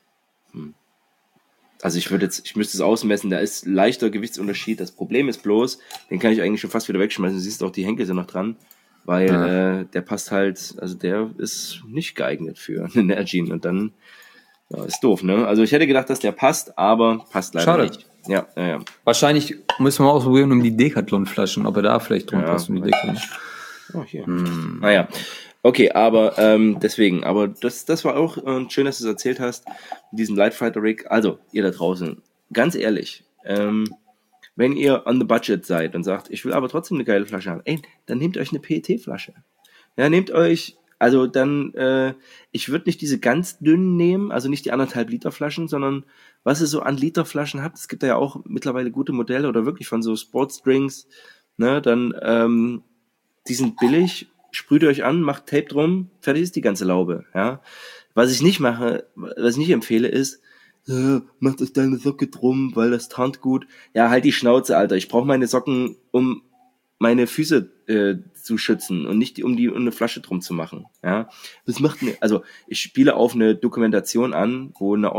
Also ich müsste es ausmessen, da ist leichter Gewichtsunterschied. Das Problem ist bloß, den kann ich eigentlich schon fast wieder wegschmeißen. Du siehst auch, die Henkel sind noch dran. weil der passt halt, also der ist nicht geeignet für einen Nalgene und dann ist doof, ne? Also ich hätte gedacht, dass der passt, aber passt leider nicht. Ja. Wahrscheinlich müssen wir mal ausprobieren um die Decathlon-Flaschen, ob er da vielleicht drum passt um die Decathlon. Oh, hier. Naja. Okay, aber deswegen, aber das war auch schön, dass du es erzählt hast, mit diesem Lightfighter Rig. Also, ihr da draußen, ganz ehrlich, wenn ihr on the budget seid und sagt, ich will aber trotzdem eine geile Flasche haben, dann nehmt euch eine PET-Flasche. Ja, nehmt euch, also dann, ich würde nicht diese ganz dünnen nehmen, also nicht die 1,5 Liter Flaschen, sondern was ihr so an Literflaschen habt, es gibt ja auch mittlerweile gute Modelle oder wirklich von so Sportsdrinks, ne, dann, die sind billig, sprüht euch an, macht Tape drum, fertig ist die ganze Laube, ja. Was ich nicht mache, was ich nicht empfehle, ist, macht euch deine Socke drum, weil das tarnt gut. Ja, halt die Schnauze, Alter. Ich brauche meine Socken, um meine Füße zu schützen und nicht um eine Flasche drum zu machen, ja. Das macht mir, also ich spiele auf eine Dokumentation an, wo ein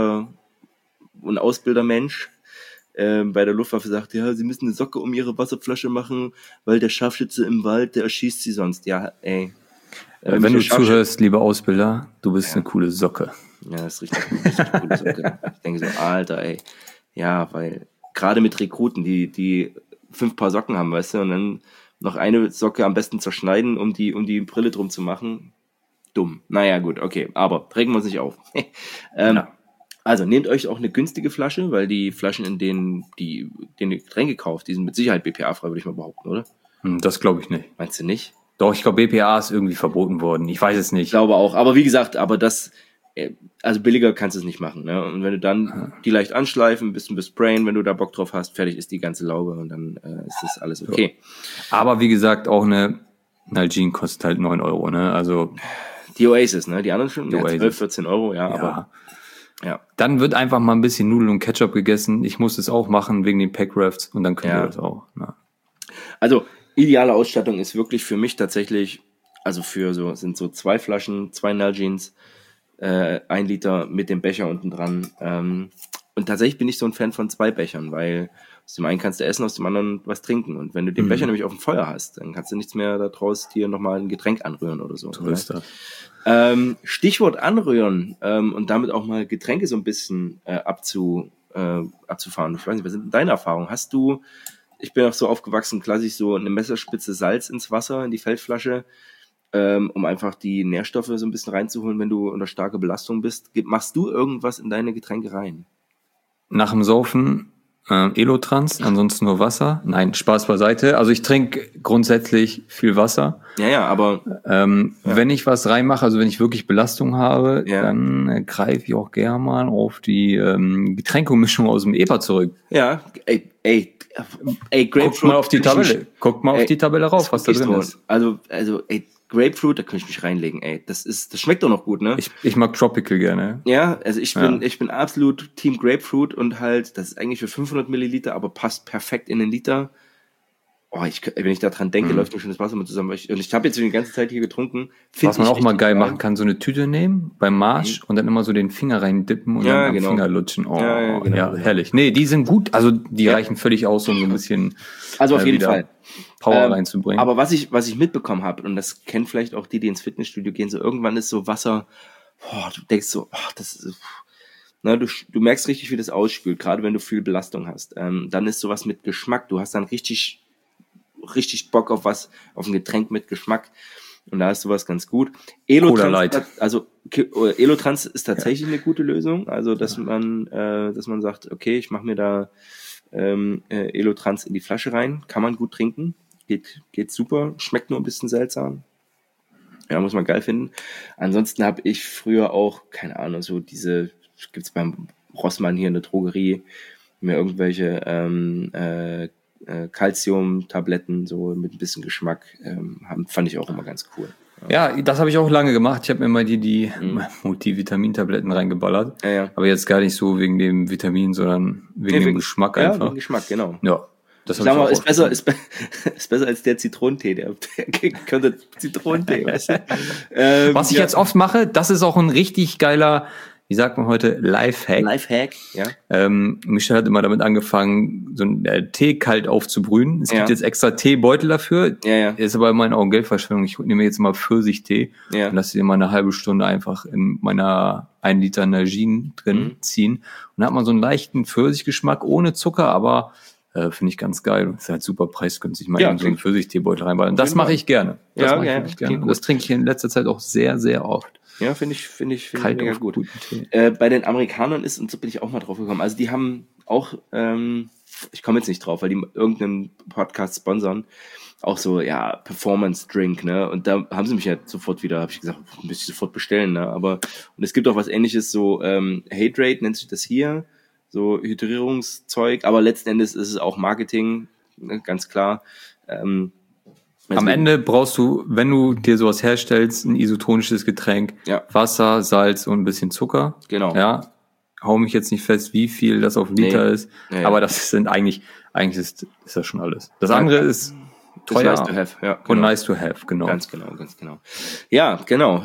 Ausbildermensch bei der Luftwaffe sagt, ja, sie müssen eine Socke um ihre Wasserflasche machen, weil der Scharfschütze im Wald, der erschießt sie sonst. Ja, ey. Wenn du zuhörst, lieber Ausbilder, du bist eine coole Socke. Ja, das ist richtig coole Socke. Ich denke so, Alter, ey. Ja, weil gerade mit Rekruten, die 5 Paar Socken haben, weißt du, und dann noch eine Socke am besten zerschneiden, um die Brille drum zu machen. Dumm. Naja, gut, okay. Aber regen wir uns nicht auf. Also nehmt euch auch eine günstige Flasche, weil die Flaschen, in denen ihr Getränke kauft, die sind mit Sicherheit BPA-frei, würde ich mal behaupten, oder? Das glaube ich nicht. Meinst du nicht? Doch, ich glaube, BPA ist irgendwie verboten worden. Ich weiß es nicht. Ich glaube auch. Aber wie gesagt, also billiger kannst du es nicht machen. Ne? Und wenn du dann die leicht anschleifen, ein bisschen besprayen, wenn du da Bock drauf hast, fertig ist die ganze Laube und dann ist das alles okay. Ja. Aber wie gesagt, auch eine Nalgene kostet halt 9 Euro, ne? Also die Oasis, ne? Die anderen schon 12, 14 Euro, ja. Aber ja. Dann wird einfach mal ein bisschen Nudeln und Ketchup gegessen. Ich muss es auch machen wegen den Packrafts und dann könnt ihr das auch. Na. Also ideale Ausstattung ist wirklich für mich tatsächlich, also sind so 2 Flaschen, 2 Nalgenes, 1 Liter mit dem Becher unten dran. Und tatsächlich bin ich so ein Fan von 2 Bechern, weil aus dem einen kannst du essen, aus dem anderen was trinken. Und wenn du den Becher nämlich auf dem Feuer hast, dann kannst du nichts mehr daraus dir nochmal ein Getränk anrühren oder so. So ist das. Stichwort anrühren und damit auch mal Getränke so ein bisschen abzufahren. Ich weiß nicht, was sind denn deine Erfahrungen? Ich bin auch so aufgewachsen, klassisch so eine Messerspitze Salz ins Wasser, in die Feldflasche, um einfach die Nährstoffe so ein bisschen reinzuholen, wenn du unter starker Belastung bist. Machst du irgendwas in deine Getränke rein? Nach dem Saufen Elotrans, ansonsten nur Wasser. Nein, Spaß beiseite. Also ich trinke grundsätzlich viel Wasser. Ja, aber wenn ich was reinmache, also wenn ich wirklich Belastung habe, dann greife ich auch gerne mal auf die Getränkemischung aus dem Eber zurück. Ja, ey, Grapefruit. Guck mal auf die Tabelle rauf, was da drin ist. Also, Grapefruit, da kann ich mich reinlegen, das schmeckt doch noch gut, ne? Ich mag Tropical gerne. Ja, also ich bin absolut Team Grapefruit und halt, das ist eigentlich für 500 Milliliter, aber passt perfekt in den Liter. Wenn ich da dran denke, läuft mir schon das Wasser mit zusammen. Und ich habe jetzt die ganze Zeit hier getrunken. Was man auch mal geil machen kann, so eine Tüte nehmen beim Marsch und dann immer so den Finger reindippen und dann am Finger lutschen. Genau. Herrlich. Nee, die sind gut. Also die reichen völlig aus, um so ein bisschen also auf jeden Fall Power reinzubringen. Aber was ich mitbekommen habe, und das kennen vielleicht auch die ins Fitnessstudio gehen, so irgendwann ist so Wasser, du denkst so, das ist, du merkst richtig, wie das ausspült, gerade wenn du viel Belastung hast. Dann ist sowas mit Geschmack. Du hast dann richtig Bock auf ein Getränk mit Geschmack. Und da ist sowas ganz gut. Elotrans ist tatsächlich eine gute Lösung. Also, dass man sagt, okay, ich mache mir da Elotrans in die Flasche rein. Kann man gut trinken. Geht super. Schmeckt nur ein bisschen seltsam. Ja, muss man geil finden. Ansonsten habe ich früher auch, keine Ahnung, so gibt's beim Rossmann hier in der Drogerie, mir irgendwelche Calcium-Tabletten, so mit ein bisschen Geschmack, fand ich auch immer ganz cool. Ja, das habe ich auch lange gemacht. Ich habe mir mal die Multivitamintabletten reingeballert. Ja. Aber jetzt gar nicht so wegen dem Vitamin, sondern wegen dem Geschmack einfach. Ja, wegen Geschmack, genau. Ja. Das ist besser als der Zitronentee, der Zitronentee, weißt du? Was ich jetzt oft mache, das ist auch ein richtig geiler, wie sagt man heute, Lifehack. Lifehack, ja. Michel hat immer damit angefangen, so einen Tee kalt aufzubrühen. Es gibt jetzt extra Teebeutel dafür. Ja. Ist aber in meinen Augen Geldverschwendung. Ich nehme jetzt mal Pfirsichtee und lasse den mal eine halbe Stunde einfach in meiner 1 Liter Nagin drin ziehen. Und dann hat man so einen leichten Pfirsichgeschmack ohne Zucker, aber finde ich ganz geil. Und ist halt super preisgünstig, mal in so einen Pfirsichtee-Beutel reinballern. Und das mache ich gerne. Das mache ich wirklich gerne. Und das trinke ich in letzter Zeit auch sehr, sehr oft. Ja, finde ich mega gut. Bei den Amerikanern und so bin ich auch mal drauf gekommen. Also die haben auch, ich komme jetzt nicht drauf, weil die irgendeinen Podcast sponsern, auch so, Performance Drink, ne? Und da haben sie mich ja sofort wieder, habe ich gesagt, müsste ich sofort bestellen, ne? Und es gibt auch was Ähnliches, so Hydrate nennt sich das hier, so Hydrierungszeug, aber letzten Endes ist es auch Marketing, ne? Ganz klar. Am Ende brauchst du, wenn du dir sowas herstellst, ein isotonisches Getränk, Wasser, Salz und ein bisschen Zucker. Genau. Ja, hau mich jetzt nicht fest, wie viel das auf Liter ist, aber das sind eigentlich ist das schon alles. Das andere ist teuer nice to have, genau. Und nice to have, genau. Ganz genau. Ja, genau.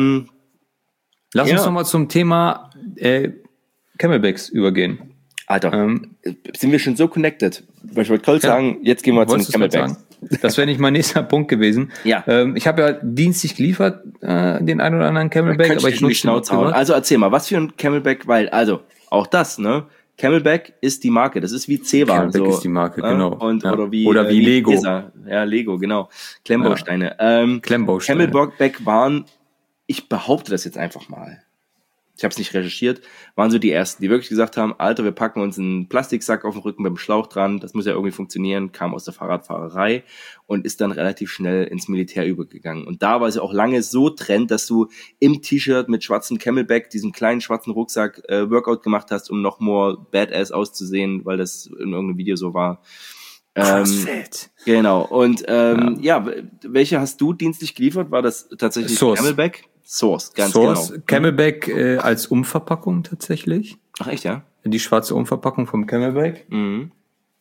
Lass uns nochmal zum Thema Camelbacks übergehen. Alter, sind wir schon so connected? Ich wollte gerade sagen, jetzt gehen wir zum Camelback. Das wäre nicht mein nächster Punkt gewesen. Ja. Ich habe ja dienstlich geliefert, den einen oder anderen Camelback, aber ich nutze Schnauze hauen. Also erzähl mal, was für ein Camelback, weil, also, auch das, ne? Camelback ist die Marke, das ist wie Ceva. Camelback ist die Marke, genau. Oder wie Lego. Pisa. Ja, Lego, genau. Klemmbausteine. Klemmbausteine. Camelback waren, ich behaupte das jetzt einfach mal, ich habe es nicht recherchiert, waren so die ersten, die wirklich gesagt haben, Alter, wir packen uns einen Plastiksack auf den Rücken mit dem Schlauch dran, das muss ja irgendwie funktionieren, kam aus der Fahrradfahrerei und ist dann relativ schnell ins Militär übergegangen. Und da war es ja auch lange so Trend, dass du im T-Shirt mit schwarzem Camelback, diesem kleinen schwarzen Rucksack, Workout gemacht hast, um noch more badass auszusehen, weil das in irgendeinem Video so war. CrossFit. Genau. Und welche hast du dienstlich geliefert? War das tatsächlich Camelback? Source, ganz genau. Camelback als Umverpackung tatsächlich. Ach echt, ja? Die schwarze Umverpackung vom Camelback. Mhm.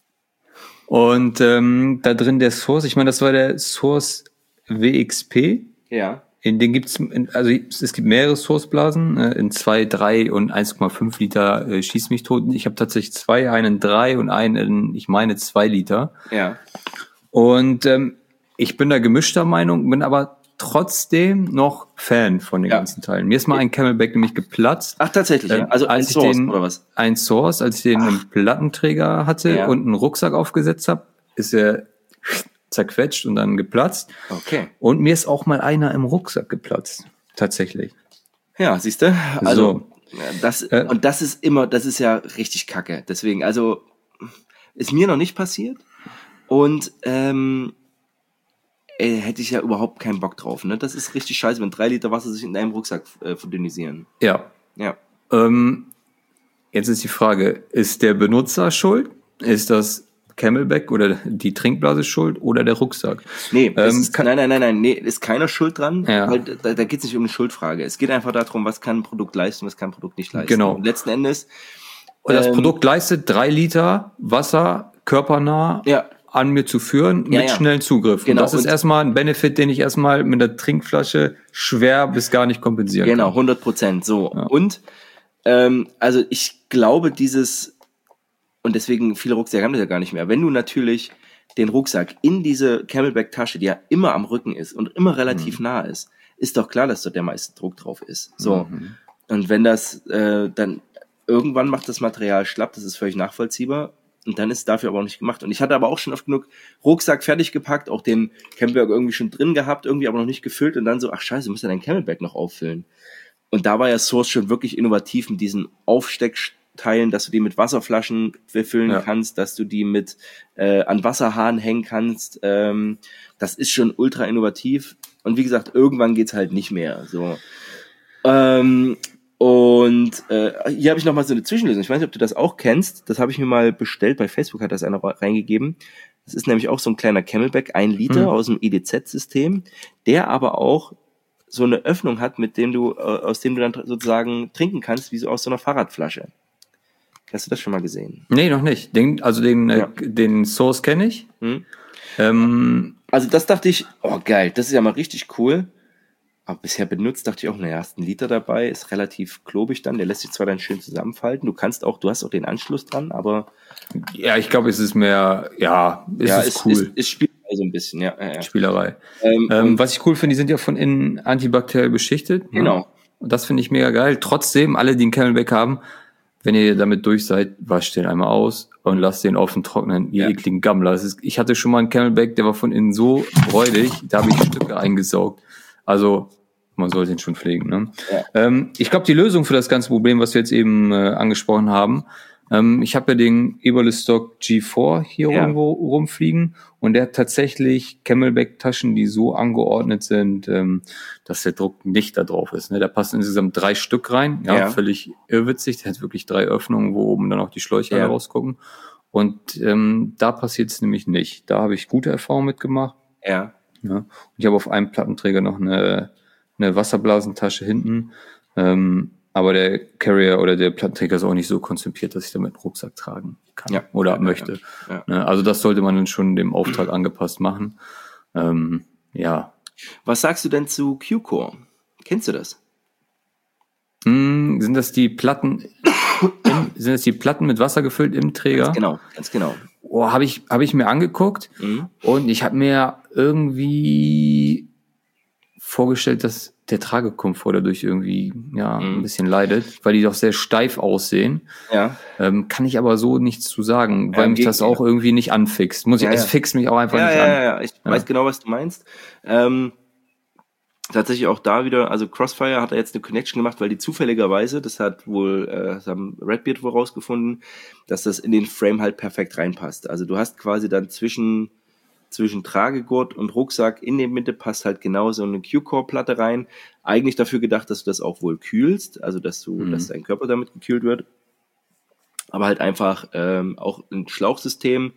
Und da drin der Source, ich meine, das war der Source WXP. Ja. In den es gibt mehrere Source-Blasen, in 2, 3 und 1,5 Liter schieß mich tot. Ich habe tatsächlich 2, einen 3 und einen, ich meine 2 Liter. Ja. Und ich bin da gemischter Meinung, bin aber trotzdem noch Fan von den ganzen Teilen. Mir ist mal ein Camelback nämlich geplatzt. Ach, tatsächlich, ja. Also ein Source, oder was? Ein Source, als ich den im Plattenträger hatte und einen Rucksack aufgesetzt habe, ist er zerquetscht und dann geplatzt. Okay. Und mir ist auch mal einer im Rucksack geplatzt. Tatsächlich. Ja, siehst du? Also, das ist ja richtig kacke. Deswegen, also, ist mir noch nicht passiert. Und, hätte ich ja überhaupt keinen Bock drauf, ne? Das ist richtig scheiße, wenn 3 Liter Wasser sich in einem Rucksack verdünnisieren. Ja. Jetzt ist die Frage, ist der Benutzer schuld? Ist das Camelback oder die Trinkblase schuld oder der Rucksack? Nee, nein, ist keiner schuld dran, weil da geht es nicht um eine Schuldfrage. Es geht einfach darum, was kann ein Produkt leisten, was kann ein Produkt nicht leisten. Genau. Und letzten Endes und das Produkt leistet 3 Liter Wasser körpernah an mir zu führen mit schnellen Zugriff. Genau. Und das ist erstmal ein Benefit, den ich erstmal mit der Trinkflasche schwer bis gar nicht kompensieren kann. Genau, 100%. So. Ja. Und also ich glaube, und deswegen viele Rucksäcke haben das ja gar nicht mehr. Wenn du natürlich den Rucksack in diese Camelback-Tasche, die ja immer am Rücken ist und immer relativ nah ist doch klar, dass dort der meiste Druck drauf ist. So. Und wenn das dann irgendwann macht das Material schlapp, das ist völlig nachvollziehbar. Und dann ist es dafür aber auch nicht gemacht. Und ich hatte aber auch schon oft genug Rucksack fertig gepackt, auch den Camelback irgendwie schon drin gehabt, irgendwie aber noch nicht gefüllt und dann so, ach scheiße, du musst ja dein Camelback noch auffüllen. Und da war ja Source schon wirklich innovativ mit diesen Aufsteckteilen, dass du die mit Wasserflaschen befüllen kannst, dass du die mit an Wasserhahn hängen kannst. Das ist schon ultra innovativ. Und wie gesagt, irgendwann geht's halt nicht mehr. So. Und hier habe ich nochmal so eine Zwischenlösung. Ich weiß nicht, ob du das auch kennst. Das habe ich mir mal bestellt. Bei Facebook hat das einer reingegeben. Das ist nämlich auch so ein kleiner Camelback, 1 Liter aus dem EDZ-System, der aber auch so eine Öffnung hat, aus dem du dann sozusagen trinken kannst, wie so aus so einer Fahrradflasche. Hast du das schon mal gesehen? Nee, noch nicht. Den Source kenne ich. Also das dachte ich, oh geil, das ist ja mal richtig cool. Aber bisher benutzt, dachte ich auch, naja, hast einen Liter dabei, ist relativ klobig dann, der lässt sich zwar dann schön zusammenfalten, du hast auch den Anschluss dran, aber... Ja, ich glaube, es ist mehr, ist cool. Ist Spielerei so ein bisschen, ja. Spielerei. Was ich cool finde, die sind ja von innen antibakteriell beschichtet. Genau. Ne? Und das finde ich mega geil. Trotzdem, alle, die einen Camelback haben, wenn ihr damit durch seid, wascht den einmal aus und lasst den offen trocknen, ihr ekligen Gammler. Ich hatte schon mal einen Camelback, der war von innen so räudig, da habe ich Stücke eingesaugt. Also man soll den schon pflegen. Ne? Ja. Ich glaube, die Lösung für das ganze Problem, was wir jetzt eben angesprochen haben, ich habe ja den Eberle-Stock G4 hier irgendwo rumfliegen und der hat tatsächlich Camelback-Taschen, die so angeordnet sind, dass der Druck nicht da drauf ist. Ne? Da passen insgesamt 3 Stück rein, völlig irrwitzig. Der hat wirklich 3 Öffnungen, wo oben dann auch die Schläuche rausgucken. Und da passiert es nämlich nicht. Da habe ich gute Erfahrungen mitgemacht. Ja. Und ich habe auf einem Plattenträger noch eine Wasserblasentasche hinten. Aber der Carrier oder der Plattenträger ist auch nicht so konzipiert, dass ich damit einen Rucksack tragen kann oder möchte. Ja. Also das sollte man dann schon dem Auftrag angepasst machen. Was sagst du denn zu Q-Core? Kennst du das? Sind das die Platten mit Wasser gefüllt im Träger? Ganz genau. Oh, habe ich mir angeguckt und ich habe mir irgendwie vorgestellt, dass der Tragekomfort dadurch irgendwie ein bisschen leidet, weil die doch sehr steif aussehen. Ja. Kann ich aber so nichts zu sagen, weil mich das auch irgendwie nicht anfixt. Es fixt mich auch einfach nicht an. Ja, ich weiß genau, was du meinst. Tatsächlich auch da wieder, also Crossfire hat da jetzt eine Connection gemacht, weil die zufälligerweise, das haben Redbeard wohl rausgefunden, dass das in den Frame halt perfekt reinpasst. Also du hast quasi dann zwischen Tragegurt und Rucksack in der Mitte passt halt genau so eine Q-Core-Platte rein. Eigentlich dafür gedacht, dass du das auch wohl kühlst, also dass dein Körper damit gekühlt wird. Aber halt einfach auch ein Schlauchsystem,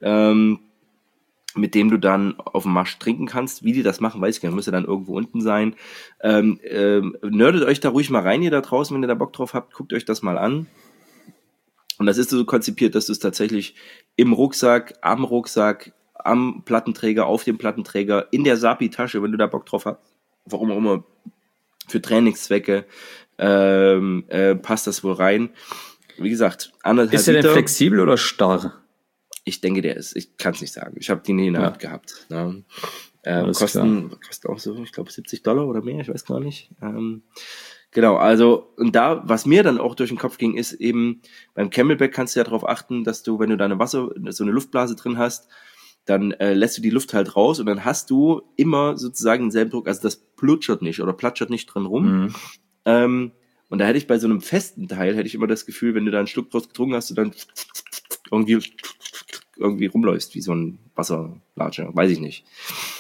mit dem du dann auf dem Marsch trinken kannst. Wie die das machen, weiß ich gar nicht. Müsste dann irgendwo unten sein. Nerdet euch da ruhig mal rein, ihr da draußen, wenn ihr da Bock drauf habt. Guckt euch das mal an. Und das ist so konzipiert, dass du es tatsächlich im Rucksack, am Plattenträger, auf dem Plattenträger, in der Sapi-Tasche, wenn du da Bock drauf hast, warum auch immer, für Trainingszwecke, passt das wohl rein. Wie gesagt, 1,5 Ist der denn flexibel oder starr? Ich denke, ich kann es nicht sagen. Ich habe die nie in der Hand gehabt. Ne? Kosten auch so, ich glaube, $70 oder mehr, ich weiß gar nicht. Genau, also, und da, was mir dann auch durch den Kopf ging, ist eben, beim Camelback kannst du ja darauf achten, dass du, wenn du da so eine Luftblase drin hast, dann lässt du die Luft halt raus und dann hast du immer sozusagen denselben Druck, also das platschert nicht drin rum. Und da hätte ich bei so einem festen Teil, immer das Gefühl, wenn du da einen Schluck draus getrunken hast, du dann irgendwie rumläufst, wie so ein Wasserlatscher, weiß ich nicht.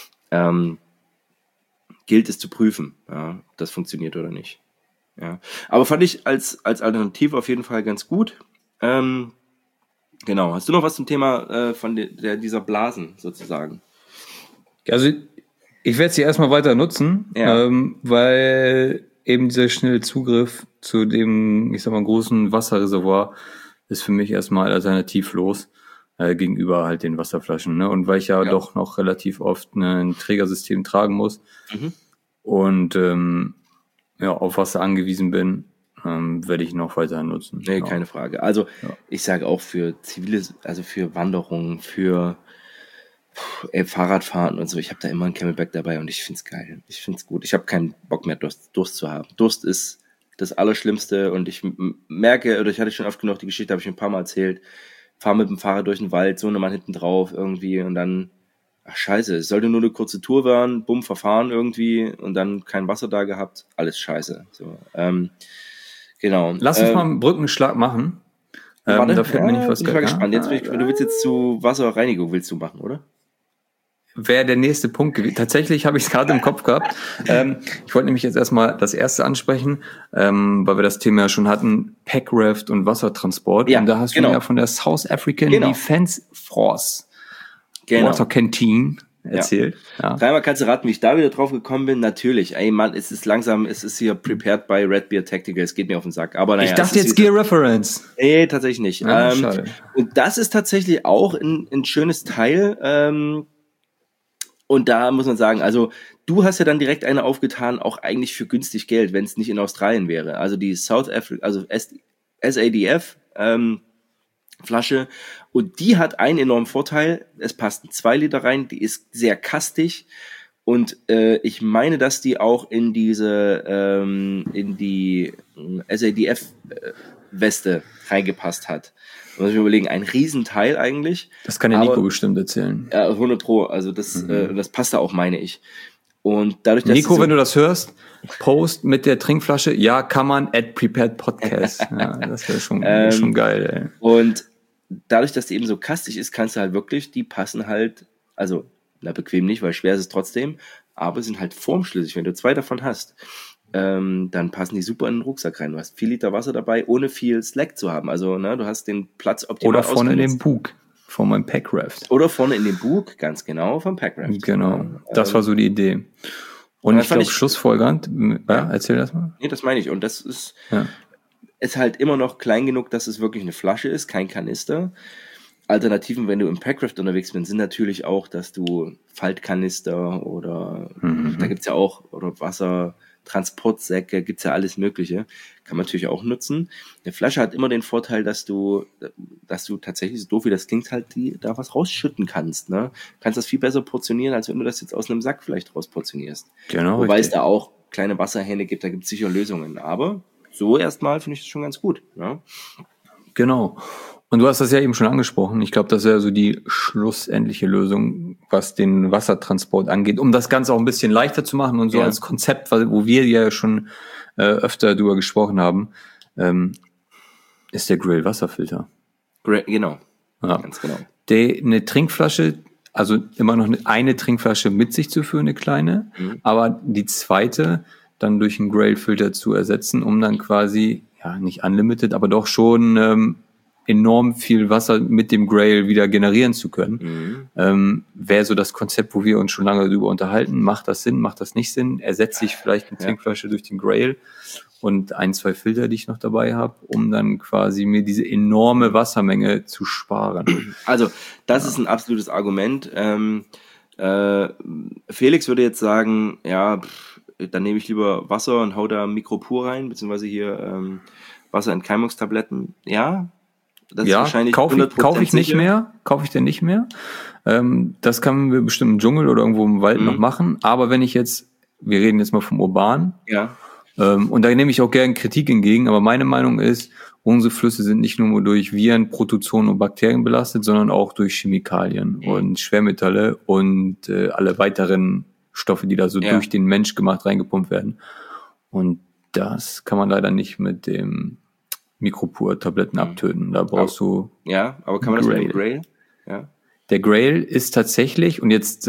Gilt es zu prüfen, ob das funktioniert oder nicht. Ja. Aber fand ich als Alternative auf jeden Fall ganz gut. Genau. Hast du noch was zum Thema von dieser Blasen sozusagen? Also ich werde sie erstmal weiter nutzen, weil eben dieser schnelle Zugriff zu dem, ich sag mal, großen Wasserreservoir ist für mich erstmal alternativlos gegenüber halt den Wasserflaschen. Ne? Und weil ich doch noch relativ oft ein Trägersystem tragen muss und auf Wasser angewiesen bin, werde ich noch weiter nutzen. Nee, keine Frage. Also ich sage auch für für Wanderungen, für Fahrradfahren und so, ich habe da immer ein Camelback dabei und ich find's geil. Ich find's gut. Ich habe keinen Bock mehr, Durst zu haben. Durst ist das Allerschlimmste und ich merke, oder ich hatte schon oft genug, die Geschichte habe ich ein paar Mal erzählt, fahre mit dem Fahrrad durch den Wald, so eine Mann hinten drauf irgendwie und dann, ach scheiße, es sollte nur eine kurze Tour werden, bumm, verfahren irgendwie und dann kein Wasser da gehabt, alles scheiße. So, genau. Lass uns mal einen Brückenschlag machen. Warte, da fällt mir nicht was ich bin gespannt. Du willst jetzt zu Wasserreinigung willst du machen, oder? Wäre der nächste Punkt gewesen. Tatsächlich habe ich es gerade im Kopf gehabt. Ich wollte nämlich jetzt erstmal das erste ansprechen, weil wir das Thema ja schon hatten, Packraft und Wassertransport. Und da hast du ja von der South African Defence Force Water Canteen erzählt. Ja. Dreimal kannst du raten, wie ich da wieder drauf gekommen bin. Natürlich, ey Mann, es ist hier prepared by Redbeard Tactical, es geht mir auf den Sack. Aber naja, ich dachte jetzt Gear Reference. Nee, tatsächlich nicht. Ja, schade. Und das ist tatsächlich auch ein schönes Teil, Und da muss man sagen, also du hast ja dann direkt eine aufgetan, auch eigentlich für günstig Geld, wenn es nicht in Australien wäre. Also die South Africa, also SADF Flasche, und die hat einen enormen Vorteil. Es passt ein 2 Liter rein, die ist sehr kastig, und ich meine, dass die auch in die SADF Weste reingepasst hat. Da muss ich mir überlegen, ein Riesenteil eigentlich. Das kann der Nico bestimmt erzählen. Ja, 100 Pro, also das passt da auch, meine ich. Und dadurch, dass Nico, wenn du das hörst, Post mit der Trinkflasche, ja, kann man at Prepared Podcast. Ja, das wäre schon geil, ey. Und dadurch, dass die eben so kastig ist, kannst du halt wirklich, die passen halt, also, bequem nicht, weil schwer ist es trotzdem, aber sind halt formschlüssig. Wenn du 2 davon hast, dann passen die super in den Rucksack rein. Du hast 4 Liter Wasser dabei, ohne viel Slack zu haben. Also, du hast den Platz optimal ausgenutzt. Oder vorne in dem Bug von meinem Packraft. Oder vorne in dem Bug, ganz genau, vom Packraft. Genau, das war so die Idee. Und ich glaube, schlussfolgernd, erzähl das mal. Nee, das meine ich. Und das ist halt immer noch klein genug, dass es wirklich eine Flasche ist, kein Kanister. Alternativen, wenn du im Packraft unterwegs bist, sind natürlich auch, dass du Faltkanister oder da gibt's ja auch, oder Wassertransportsäcke, gibt's ja alles Mögliche. Kann man natürlich auch nutzen. Eine Flasche hat immer den Vorteil, dass du tatsächlich, so doof wie das klingt, halt da was rausschütten kannst. Ne? Kannst das viel besser portionieren, als wenn du das jetzt aus einem Sack vielleicht rausportionierst. Genau. Wobei es da auch kleine Wasserhähne gibt, da gibt's sicher Lösungen. Aber so erstmal finde ich das schon ganz gut. Ja? Genau. Und du hast das ja eben schon angesprochen. Ich glaube, das wäre so die schlussendliche Lösung, was den Wassertransport angeht, um das Ganze auch ein bisschen leichter zu machen und so als Konzept, wo wir ja schon öfter drüber gesprochen haben, ist der Grail Wasserfilter. Genau. Ja. Ganz genau. Eine Trinkflasche, also immer noch eine Trinkflasche mit sich zu führen, eine kleine, aber die zweite dann durch einen Grail-Filter zu ersetzen, um dann quasi, nicht unlimited, aber doch schon enorm viel Wasser mit dem Grail wieder generieren zu können. Wäre so das Konzept, wo wir uns schon lange darüber unterhalten. Macht das Sinn, macht das nicht Sinn? Ersetze ich vielleicht eine Trinkflasche durch den Grail und 1, 2 Filter, die ich noch dabei habe, um dann quasi mir diese enorme Wassermenge zu sparen. Also, das ist ein absolutes Argument. Felix würde jetzt sagen, dann nehme ich lieber Wasser und hau da Mikropur rein, beziehungsweise hier Wasserentkeimungstabletten. Ja, das ist wahrscheinlich kaufe ich nicht mehr. Kaufe ich denn nicht mehr? Das kann wir bestimmt im Dschungel oder irgendwo im Wald noch machen. Aber wenn ich jetzt, wir reden jetzt mal vom Urban. Ja. Und da nehme ich auch gerne Kritik entgegen. Aber meine Meinung ist, unsere Flüsse sind nicht nur durch Viren, Protozoen und Bakterien belastet, sondern auch durch Chemikalien und Schwermetalle und alle weiteren Stoffe, die da so durch den Mensch gemacht reingepumpt werden. Und das kann man leider nicht mit dem Mikropur-Tabletten abtöten. Da brauchst du. Ja, aber kann man das mit dem Grail? Ja. Der Grail ist tatsächlich, und jetzt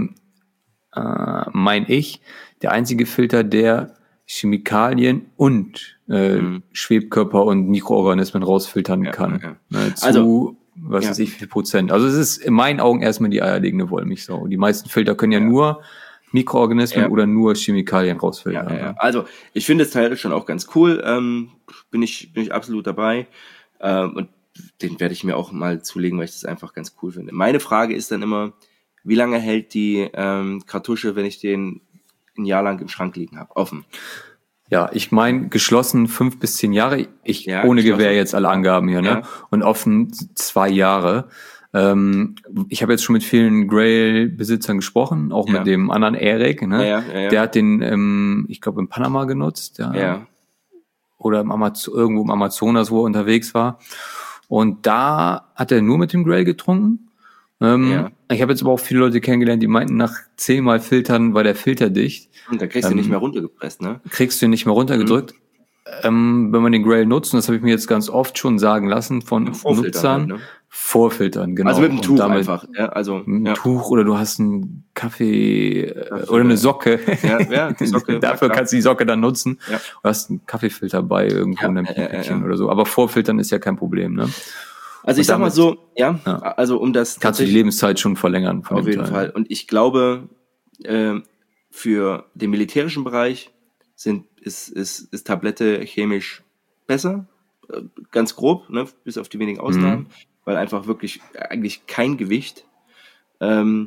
meine ich, der einzige Filter, der Chemikalien und Schwebkörper und Mikroorganismen rausfiltern kann. Zu, was weiß ich, wie viel Prozent. Also es ist in meinen Augen erstmal die eierlegende Wollmilchsau. Die meisten Filter können ja nur Mikroorganismen oder nur Chemikalien rausfiltern. Ja. Also ich finde das Teil schon auch ganz cool. Bin ich absolut dabei. Und den werde ich mir auch mal zulegen, weil ich das einfach ganz cool finde. Meine Frage ist dann immer, wie lange hält die Kartusche, wenn ich den ein Jahr lang im Schrank liegen habe, offen? Ja, ich meine geschlossen 5 bis 10 Jahre. Ohne Gewähr jetzt alle Angaben hier, ne? Und offen 2 Jahre. Ich habe jetzt schon mit vielen Grail-Besitzern gesprochen, auch mit dem anderen Eric, ne? Der hat den, ich glaube, in Panama genutzt. Oder irgendwo im Amazonas, wo er unterwegs war. Und da hat er nur mit dem Grail getrunken. Ich habe jetzt aber auch viele Leute kennengelernt, die meinten, nach 10-mal Filtern war der Filter dicht. Und da kriegst du nicht mehr runtergepresst, ne? Kriegst du nicht mehr runtergedrückt. Wenn man den Grail nutzt, und das habe ich mir jetzt ganz oft schon sagen lassen von Nutzern, halt, ne? Vorfiltern, genau. Also mit einem Tuch einfach. Mit einem Tuch, oder du hast einen Kaffee oder eine Socke. Die Socke. Dafür kannst du die Socke dann nutzen. Du hast einen Kaffeefilter bei irgendwo in einem Päckchen oder so. Aber Vorfiltern ist ja kein Problem, ne? Also ich sag mal so, also um das... Kannst du die Lebenszeit schon verlängern. Auf jeden Fall. Und ich glaube, für den militärischen Bereich ist Tablette chemisch besser. Ganz grob, ne? Bis auf die wenigen Ausnahmen. Weil einfach wirklich eigentlich kein Gewicht.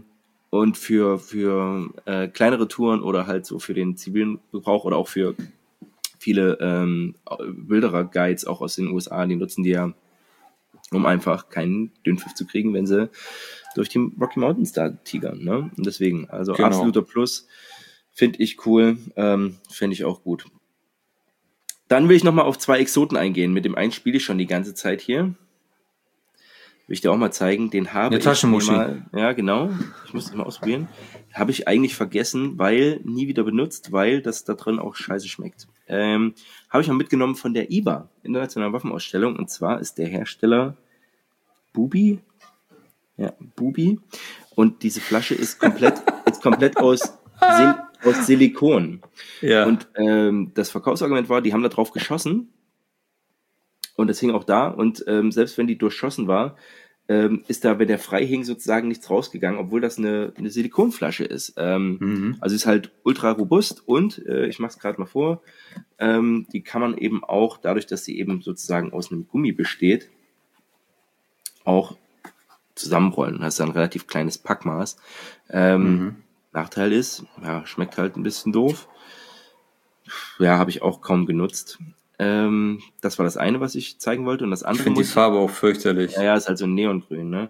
Und für kleinere Touren oder halt so für den zivilen Gebrauch oder auch für viele Wilderer-Guides auch aus den USA, die nutzen die ja, um einfach keinen Dünnpfiff zu kriegen, wenn sie durch die Rocky Mountains da tigern. Ne? Und deswegen, also absoluter Plus, finde ich cool, finde ich auch gut. Dann will ich nochmal auf 2 Exoten eingehen. Mit dem einen spiele ich schon die ganze Zeit hier. Will ich dir auch mal zeigen. Den habe ich mal. Ja, genau. Ich muss das mal ausprobieren. Habe ich eigentlich vergessen, weil nie wieder benutzt, weil das da drin auch scheiße schmeckt. Habe ich mal mitgenommen von der IWA, Internationalen Waffenausstellung. Und zwar ist der Hersteller Bubi. Ja, Bubi. Und diese Flasche ist komplett aus Silikon. Ja. Und das Verkaufsargument war, die haben da drauf geschossen. Und das hing auch da. Und selbst wenn die durchschossen war, ist da, wenn der frei hing, sozusagen nichts rausgegangen, obwohl das eine Silikonflasche ist. Also ist halt ultra robust und, ich mache es gerade mal vor, die kann man eben auch, dadurch, dass sie eben sozusagen aus einem Gummi besteht, auch zusammenrollen. Das ist ein relativ kleines Packmaß. Nachteil ist, ja, schmeckt halt ein bisschen doof. Ja, habe ich auch kaum genutzt. Das war das eine, was ich zeigen wollte. Und das andere. Ich finde die Farbe auch fürchterlich. Ja, ist halt so ein Neongrün, ne?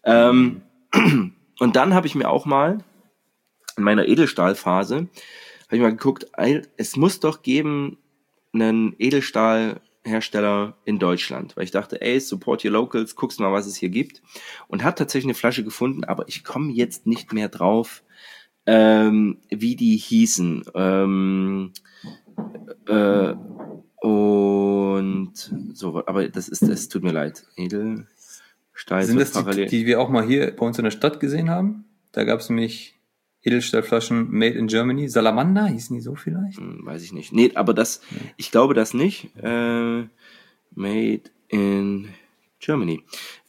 Und dann habe ich mir auch mal in meiner Edelstahlphase, habe ich mal geguckt, es muss doch geben einen Edelstahlhersteller in Deutschland. Weil ich dachte, support your locals, guckst mal, was es hier gibt. Und habe tatsächlich eine Flasche gefunden, aber ich komme jetzt nicht mehr drauf, wie die hießen. Und so, aber es tut mir leid. Edelstahl. Sind das die wir auch mal hier bei uns in der Stadt gesehen haben? Da gab es nämlich Edelstahlflaschen made in Germany. Salamander, hießen die so vielleicht? Weiß ich nicht. Nee, aber ich glaube das nicht. Made in Germany.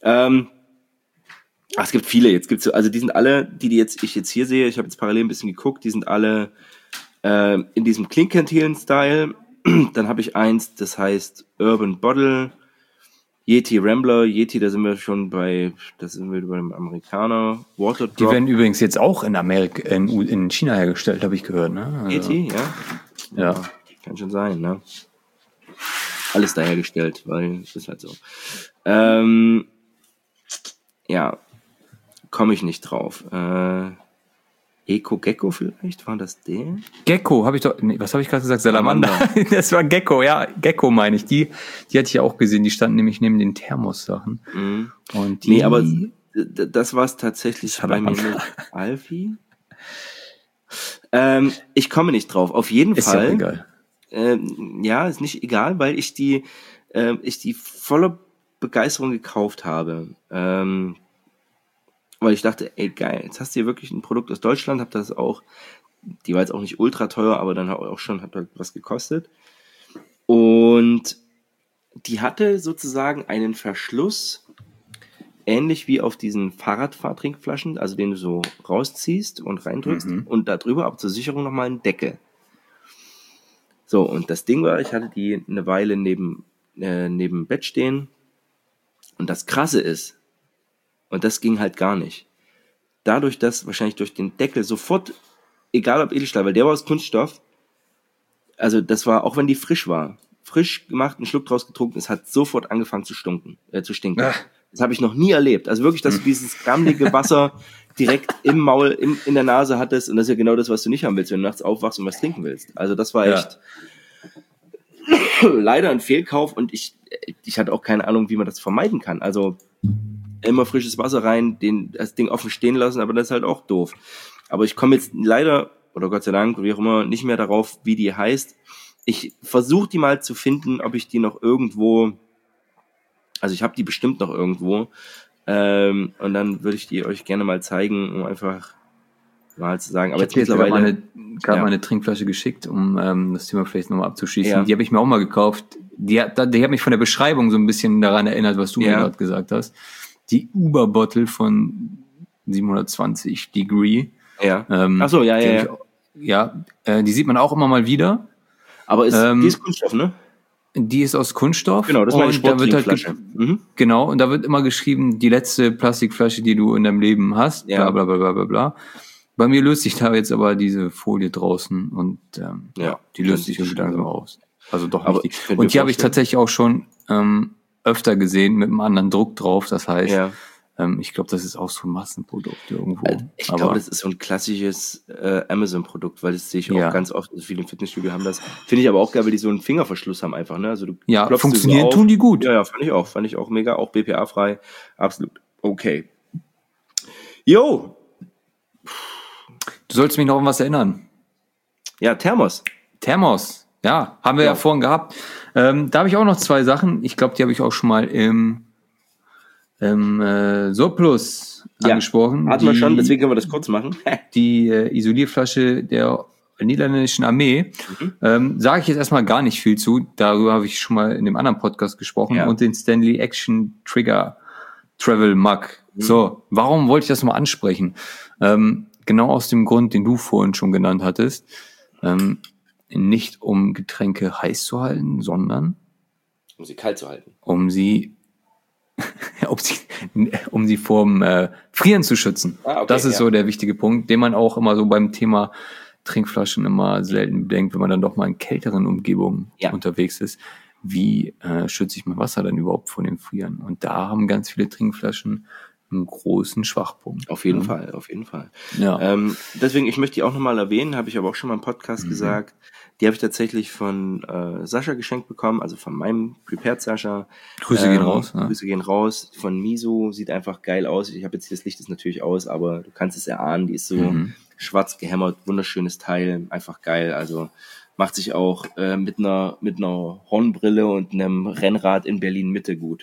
Es gibt viele. Jetzt gibt's also die sind alle, die ich jetzt hier sehe, ich habe jetzt parallel ein bisschen geguckt, die sind alle in diesem Clean-Canteen-Style. Dann habe ich eins, das heißt Urban Bottle, Yeti Rambler, da sind wir beim Amerikaner, Water Drop. Die werden übrigens jetzt auch in Amerika, in China hergestellt, habe ich gehört, ne? Also, Yeti, ja. Ja. Kann schon sein, ne? Alles da hergestellt, weil es ist halt so. Ja, komme ich nicht drauf. Eco Gecko vielleicht? War das der? Gecko, habe ich doch. Nee, was habe ich gerade gesagt? Salamander. Das war Gecko, ja. Gecko meine ich. Die hatte ich ja auch gesehen. Die standen nämlich neben den Thermos-Sachen. Und nee, aber das war es tatsächlich bei mir mit Alfie. Ich komme nicht drauf. Auf jeden Fall. Ist ja egal. Ja, ist nicht egal, weil ich die voller Begeisterung gekauft habe. Weil ich dachte, geil, jetzt hast du hier wirklich ein Produkt aus Deutschland, hab das auch, die war jetzt auch nicht ultra teuer, aber dann auch schon, hat halt was gekostet. Und die hatte sozusagen einen Verschluss, ähnlich wie auf diesen Fahrradfahrtrinkflaschen, also den du so rausziehst und reindrückst und da drüber, aber zur Sicherung nochmal einen Deckel. So, und das Ding war, ich hatte die eine Weile neben dem Bett stehen und das Krasse ist, und das ging halt gar nicht. Dadurch, dass wahrscheinlich durch den Deckel sofort, egal ob Edelstahl, weil der war aus Kunststoff, also das war, auch wenn die frisch war, frisch gemacht, einen Schluck draus getrunken, es hat sofort angefangen zu stinken. Das habe ich noch nie erlebt. Also wirklich, dass du dieses gammelige Wasser direkt im Maul, in der Nase hattest, und das ist ja genau das, was du nicht haben willst, wenn du nachts aufwachst und was trinken willst. Also das war echt leider ein Fehlkauf, und ich hatte auch keine Ahnung, wie man das vermeiden kann. Also immer frisches Wasser rein, das Ding offen stehen lassen, aber das ist halt auch doof. Aber ich komme jetzt leider, oder Gott sei Dank, wie auch immer, nicht mehr darauf, wie die heißt. Ich versuche die mal zu finden, ob ich die noch irgendwo, also ich habe die bestimmt noch irgendwo, und dann würde ich die euch gerne mal zeigen, um einfach mal zu sagen. Aber ich habe jetzt mittlerweile gerade mal eine Trinkflasche geschickt, um das Thema vielleicht nochmal abzuschließen. Ja. Die habe ich mir auch mal gekauft. Die hat mich von der Beschreibung so ein bisschen daran erinnert, was du mir gerade gesagt hast. Die Uber-Bottle von 720 Degree. Ja. Achso, ja. Die sieht man auch immer mal wieder. Aber die ist Kunststoff, ne? Die ist aus Kunststoff. Genau, das ist meine Sporttrinkflasche. Genau, und da wird immer geschrieben, die letzte Plastikflasche, die du in deinem Leben hast, bla bla bla bla bla bla. Bei mir löst sich da jetzt aber diese Folie draußen und die löst sich irgendwie langsam aus. Also doch aber nicht die. Und die habe ich tatsächlich auch schon öfter gesehen mit einem anderen Druck drauf. Das heißt, ich glaube, das ist auch so ein Massenprodukt irgendwo. Ich glaube, das ist so ein klassisches Amazon-Produkt, weil das sehe ich auch ganz oft. Also viele im Fitnessstudio haben das. Finde ich aber auch geil, weil die so einen Fingerverschluss haben einfach. Ne? Also du funktionieren so tun die gut. Ja, fand ich auch mega. Auch BPA-frei. Absolut okay. Jo! Du sollst mich noch an was erinnern. Ja, Thermos. Ja, haben wir ja vorhin gehabt. Da habe ich auch noch 2 Sachen. Ich glaube, die habe ich auch schon mal im Surplus angesprochen. Hatten wir schon, deswegen können wir das kurz machen. Die Isolierflasche der niederländischen Armee. Sage ich jetzt erstmal gar nicht viel zu. Darüber habe ich schon mal in dem anderen Podcast gesprochen. Ja. Und den Stanley Action Trigger Travel Mug. So, warum wollte ich das mal ansprechen? Genau aus dem Grund, den du vorhin schon genannt hattest. Nicht um Getränke heiß zu halten, sondern um sie kalt zu halten. Um sie vorm Frieren zu schützen. Okay, das ist so der wichtige Punkt, den man auch immer so beim Thema Trinkflaschen immer selten bedenkt, wenn man dann doch mal in kälteren Umgebungen unterwegs ist. Wie schütze ich mein Wasser dann überhaupt vor dem Frieren? Und da haben ganz viele Trinkflaschen einen großen Schwachpunkt. Auf jeden Fall. Ja. Deswegen, ich möchte die auch nochmal erwähnen, habe ich aber auch schon mal im Podcast gesagt. Die habe ich tatsächlich von Sascha geschenkt bekommen, also von meinem Prepared Sascha. Grüße gehen raus. Grüße gehen raus. Von Miso, sieht einfach geil aus. Ich habe jetzt hier, das Licht ist natürlich aus, aber du kannst es erahnen, die ist so schwarz gehämmert, wunderschönes Teil, einfach geil. Also macht sich auch mit einer Hornbrille und einem Rennrad in Berlin Mitte gut.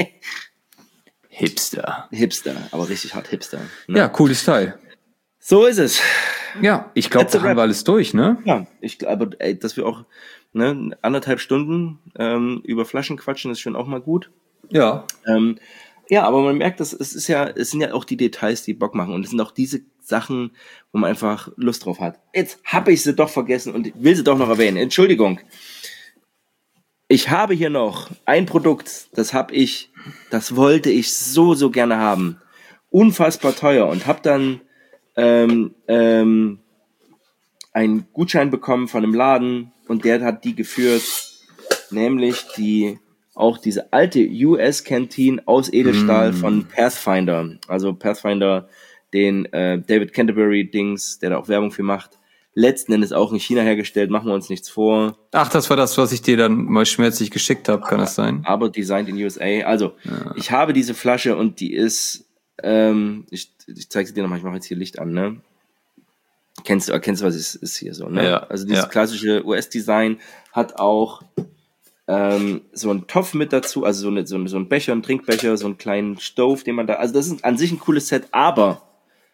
Hipster, aber richtig hart Hipster. Ne? Ja, cooles Teil. So ist es. Ja, ich glaube, da haben wir alles durch, ne? Ja, ich glaube, dass wir auch 1,5 Stunden über Flaschen quatschen, ist schon auch mal gut. Ja. Ja, aber man merkt, es sind ja auch die Details, die Bock machen. Und es sind auch diese Sachen, wo man einfach Lust drauf hat. Jetzt habe ich sie doch vergessen und will sie doch noch erwähnen. Entschuldigung. Ich habe hier noch ein Produkt, das wollte ich so gerne haben. Unfassbar teuer und habe dann einen Gutschein bekommen von einem Laden und der hat die geführt, nämlich diese alte US-Canteen aus Edelstahl von Pathfinder. Also Pathfinder, den David Canterbury-Dings, der da auch Werbung für macht. Letzten Endes auch in China hergestellt, machen wir uns nichts vor. Ach, das war das, was ich dir dann mal schmerzlich geschickt habe, kann das sein? Aber designed in USA. Also, ich habe diese Flasche und die ist, ich zeige sie dir nochmal, ich mache jetzt hier Licht an, ne? Erkennst du, was es ist hier so, ne? Ja, also dieses klassische US-Design hat auch so einen Topf mit dazu, also so ein Becher, ein Trinkbecher, so einen kleinen Stove, den man da, also das ist an sich ein cooles Set, aber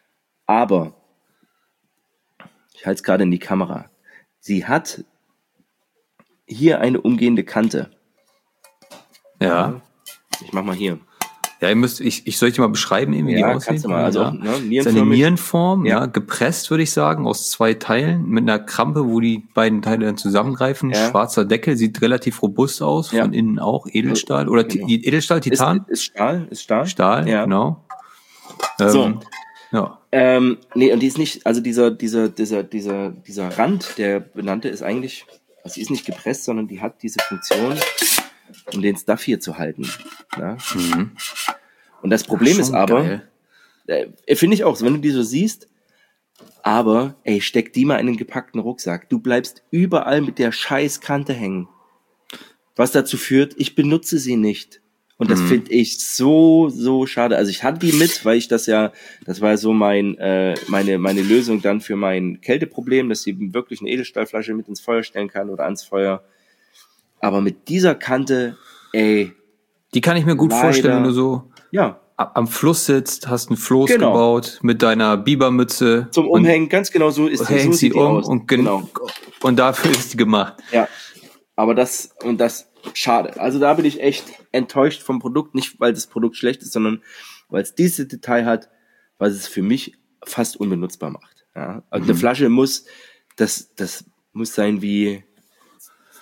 ich halte es gerade in die Kamera. Sie hat hier eine umgehende Kante. Ja. Ich mach mal hier. Ja, ich soll dir mal beschreiben, wie die aussieht. Kannst du mal. Also Nierenförmig. Ist eine Nierenform, gepresst, würde ich sagen, aus 2 Teilen, mit einer Krampe, wo die beiden Teile dann zusammengreifen. Ja. Schwarzer Deckel, sieht relativ robust aus, von innen auch, Edelstahl. Oder Edelstahl, Titan? Ist Stahl. Stahl, genau. So. Ja. Nee, und die ist nicht, also dieser Rand, der benannte, ist eigentlich, also sie ist nicht gepresst, sondern die hat diese Funktion, um den Stuff hier zu halten. Ja? Und das Problem ist aber, finde ich auch, so, wenn du die so siehst, aber, steck die mal in den gepackten Rucksack. Du bleibst überall mit der scheiß Kante hängen. Was dazu führt, ich benutze sie nicht. Und das finde ich so schade. Also ich hatte die mit, weil ich das war so meine Lösung dann für mein Kälteproblem, dass ich wirklich eine Edelstahlflasche mit ins Feuer stellen kann oder ans Feuer. Aber mit dieser Kante, die kann ich mir gut vorstellen, wenn du so am Fluss sitzt, hast ein Floß gebaut mit deiner Bibermütze. Zum Umhängen, ganz genau so ist die. Hängst sie um und dafür ist die gemacht. Ja, aber das schade. Also da bin ich echt enttäuscht vom Produkt, nicht weil das Produkt schlecht ist, sondern weil es dieses Detail hat, was es für mich fast unbenutzbar macht. Ja? Also eine Flasche muss, das muss sein wie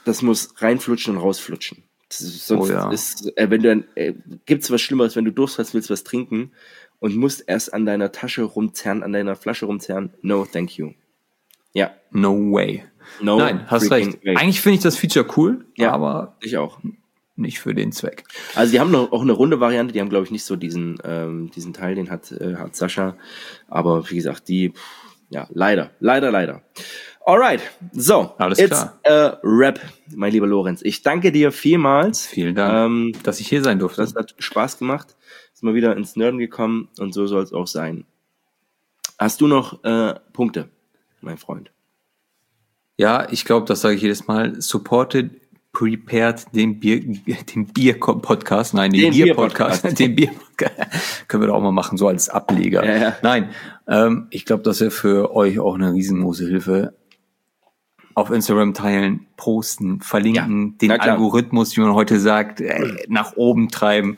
das muss reinflutschen und rausflutschen. Sonst ist, wenn du gibt's was Schlimmeres, wenn du Durst hast, willst was trinken und musst erst an deiner Tasche rumzerren, an deiner Flasche rumzerren. No, thank you. Ja. No way. No. Nein, hast recht. Way. Eigentlich finde ich das Feature cool, ja, aber ich auch. Nicht für den Zweck. Also die haben auch eine runde Variante, die haben glaube ich nicht so diesen Teil, den hat Sascha, aber wie gesagt, leider. Alright, so, alles it's klar. A wrap, mein lieber Lorenz. Ich danke dir vielmals. Vielen Dank, dass ich hier sein durfte. Das hat Spaß gemacht. Ist mal wieder ins Nerden gekommen und so soll es auch sein. Hast du noch Punkte, mein Freund? Ja, ich glaube, das sage ich jedes Mal. Supported Prepared den Bier-Podcast. Nein, den Bier-Podcast. Den Bier-Podcast. Können wir doch auch mal machen, so als Ableger. Ja. Nein, ich glaube, das wäre für euch auch eine riesengroße Hilfe. Auf Instagram teilen, posten, verlinken, den Algorithmus, wie man heute sagt, nach oben treiben,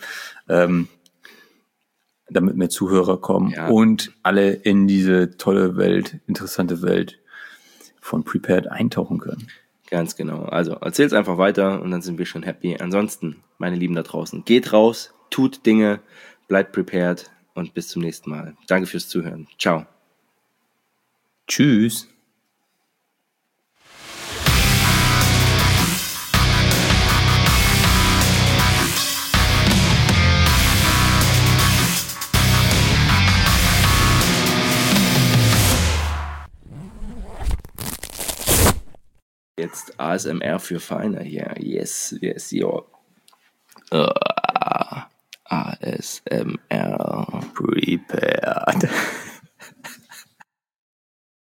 damit mehr Zuhörer kommen und alle in diese tolle Welt, interessante Welt von Prepared eintauchen können. Ganz genau. Also erzähl's einfach weiter und dann sind wir schon happy. Ansonsten, meine Lieben da draußen, geht raus, tut Dinge, bleibt prepared und bis zum nächsten Mal. Danke fürs Zuhören. Ciao. Tschüss. Jetzt ASMR für Feiner hier. Yes, yo. ASMR Prepared.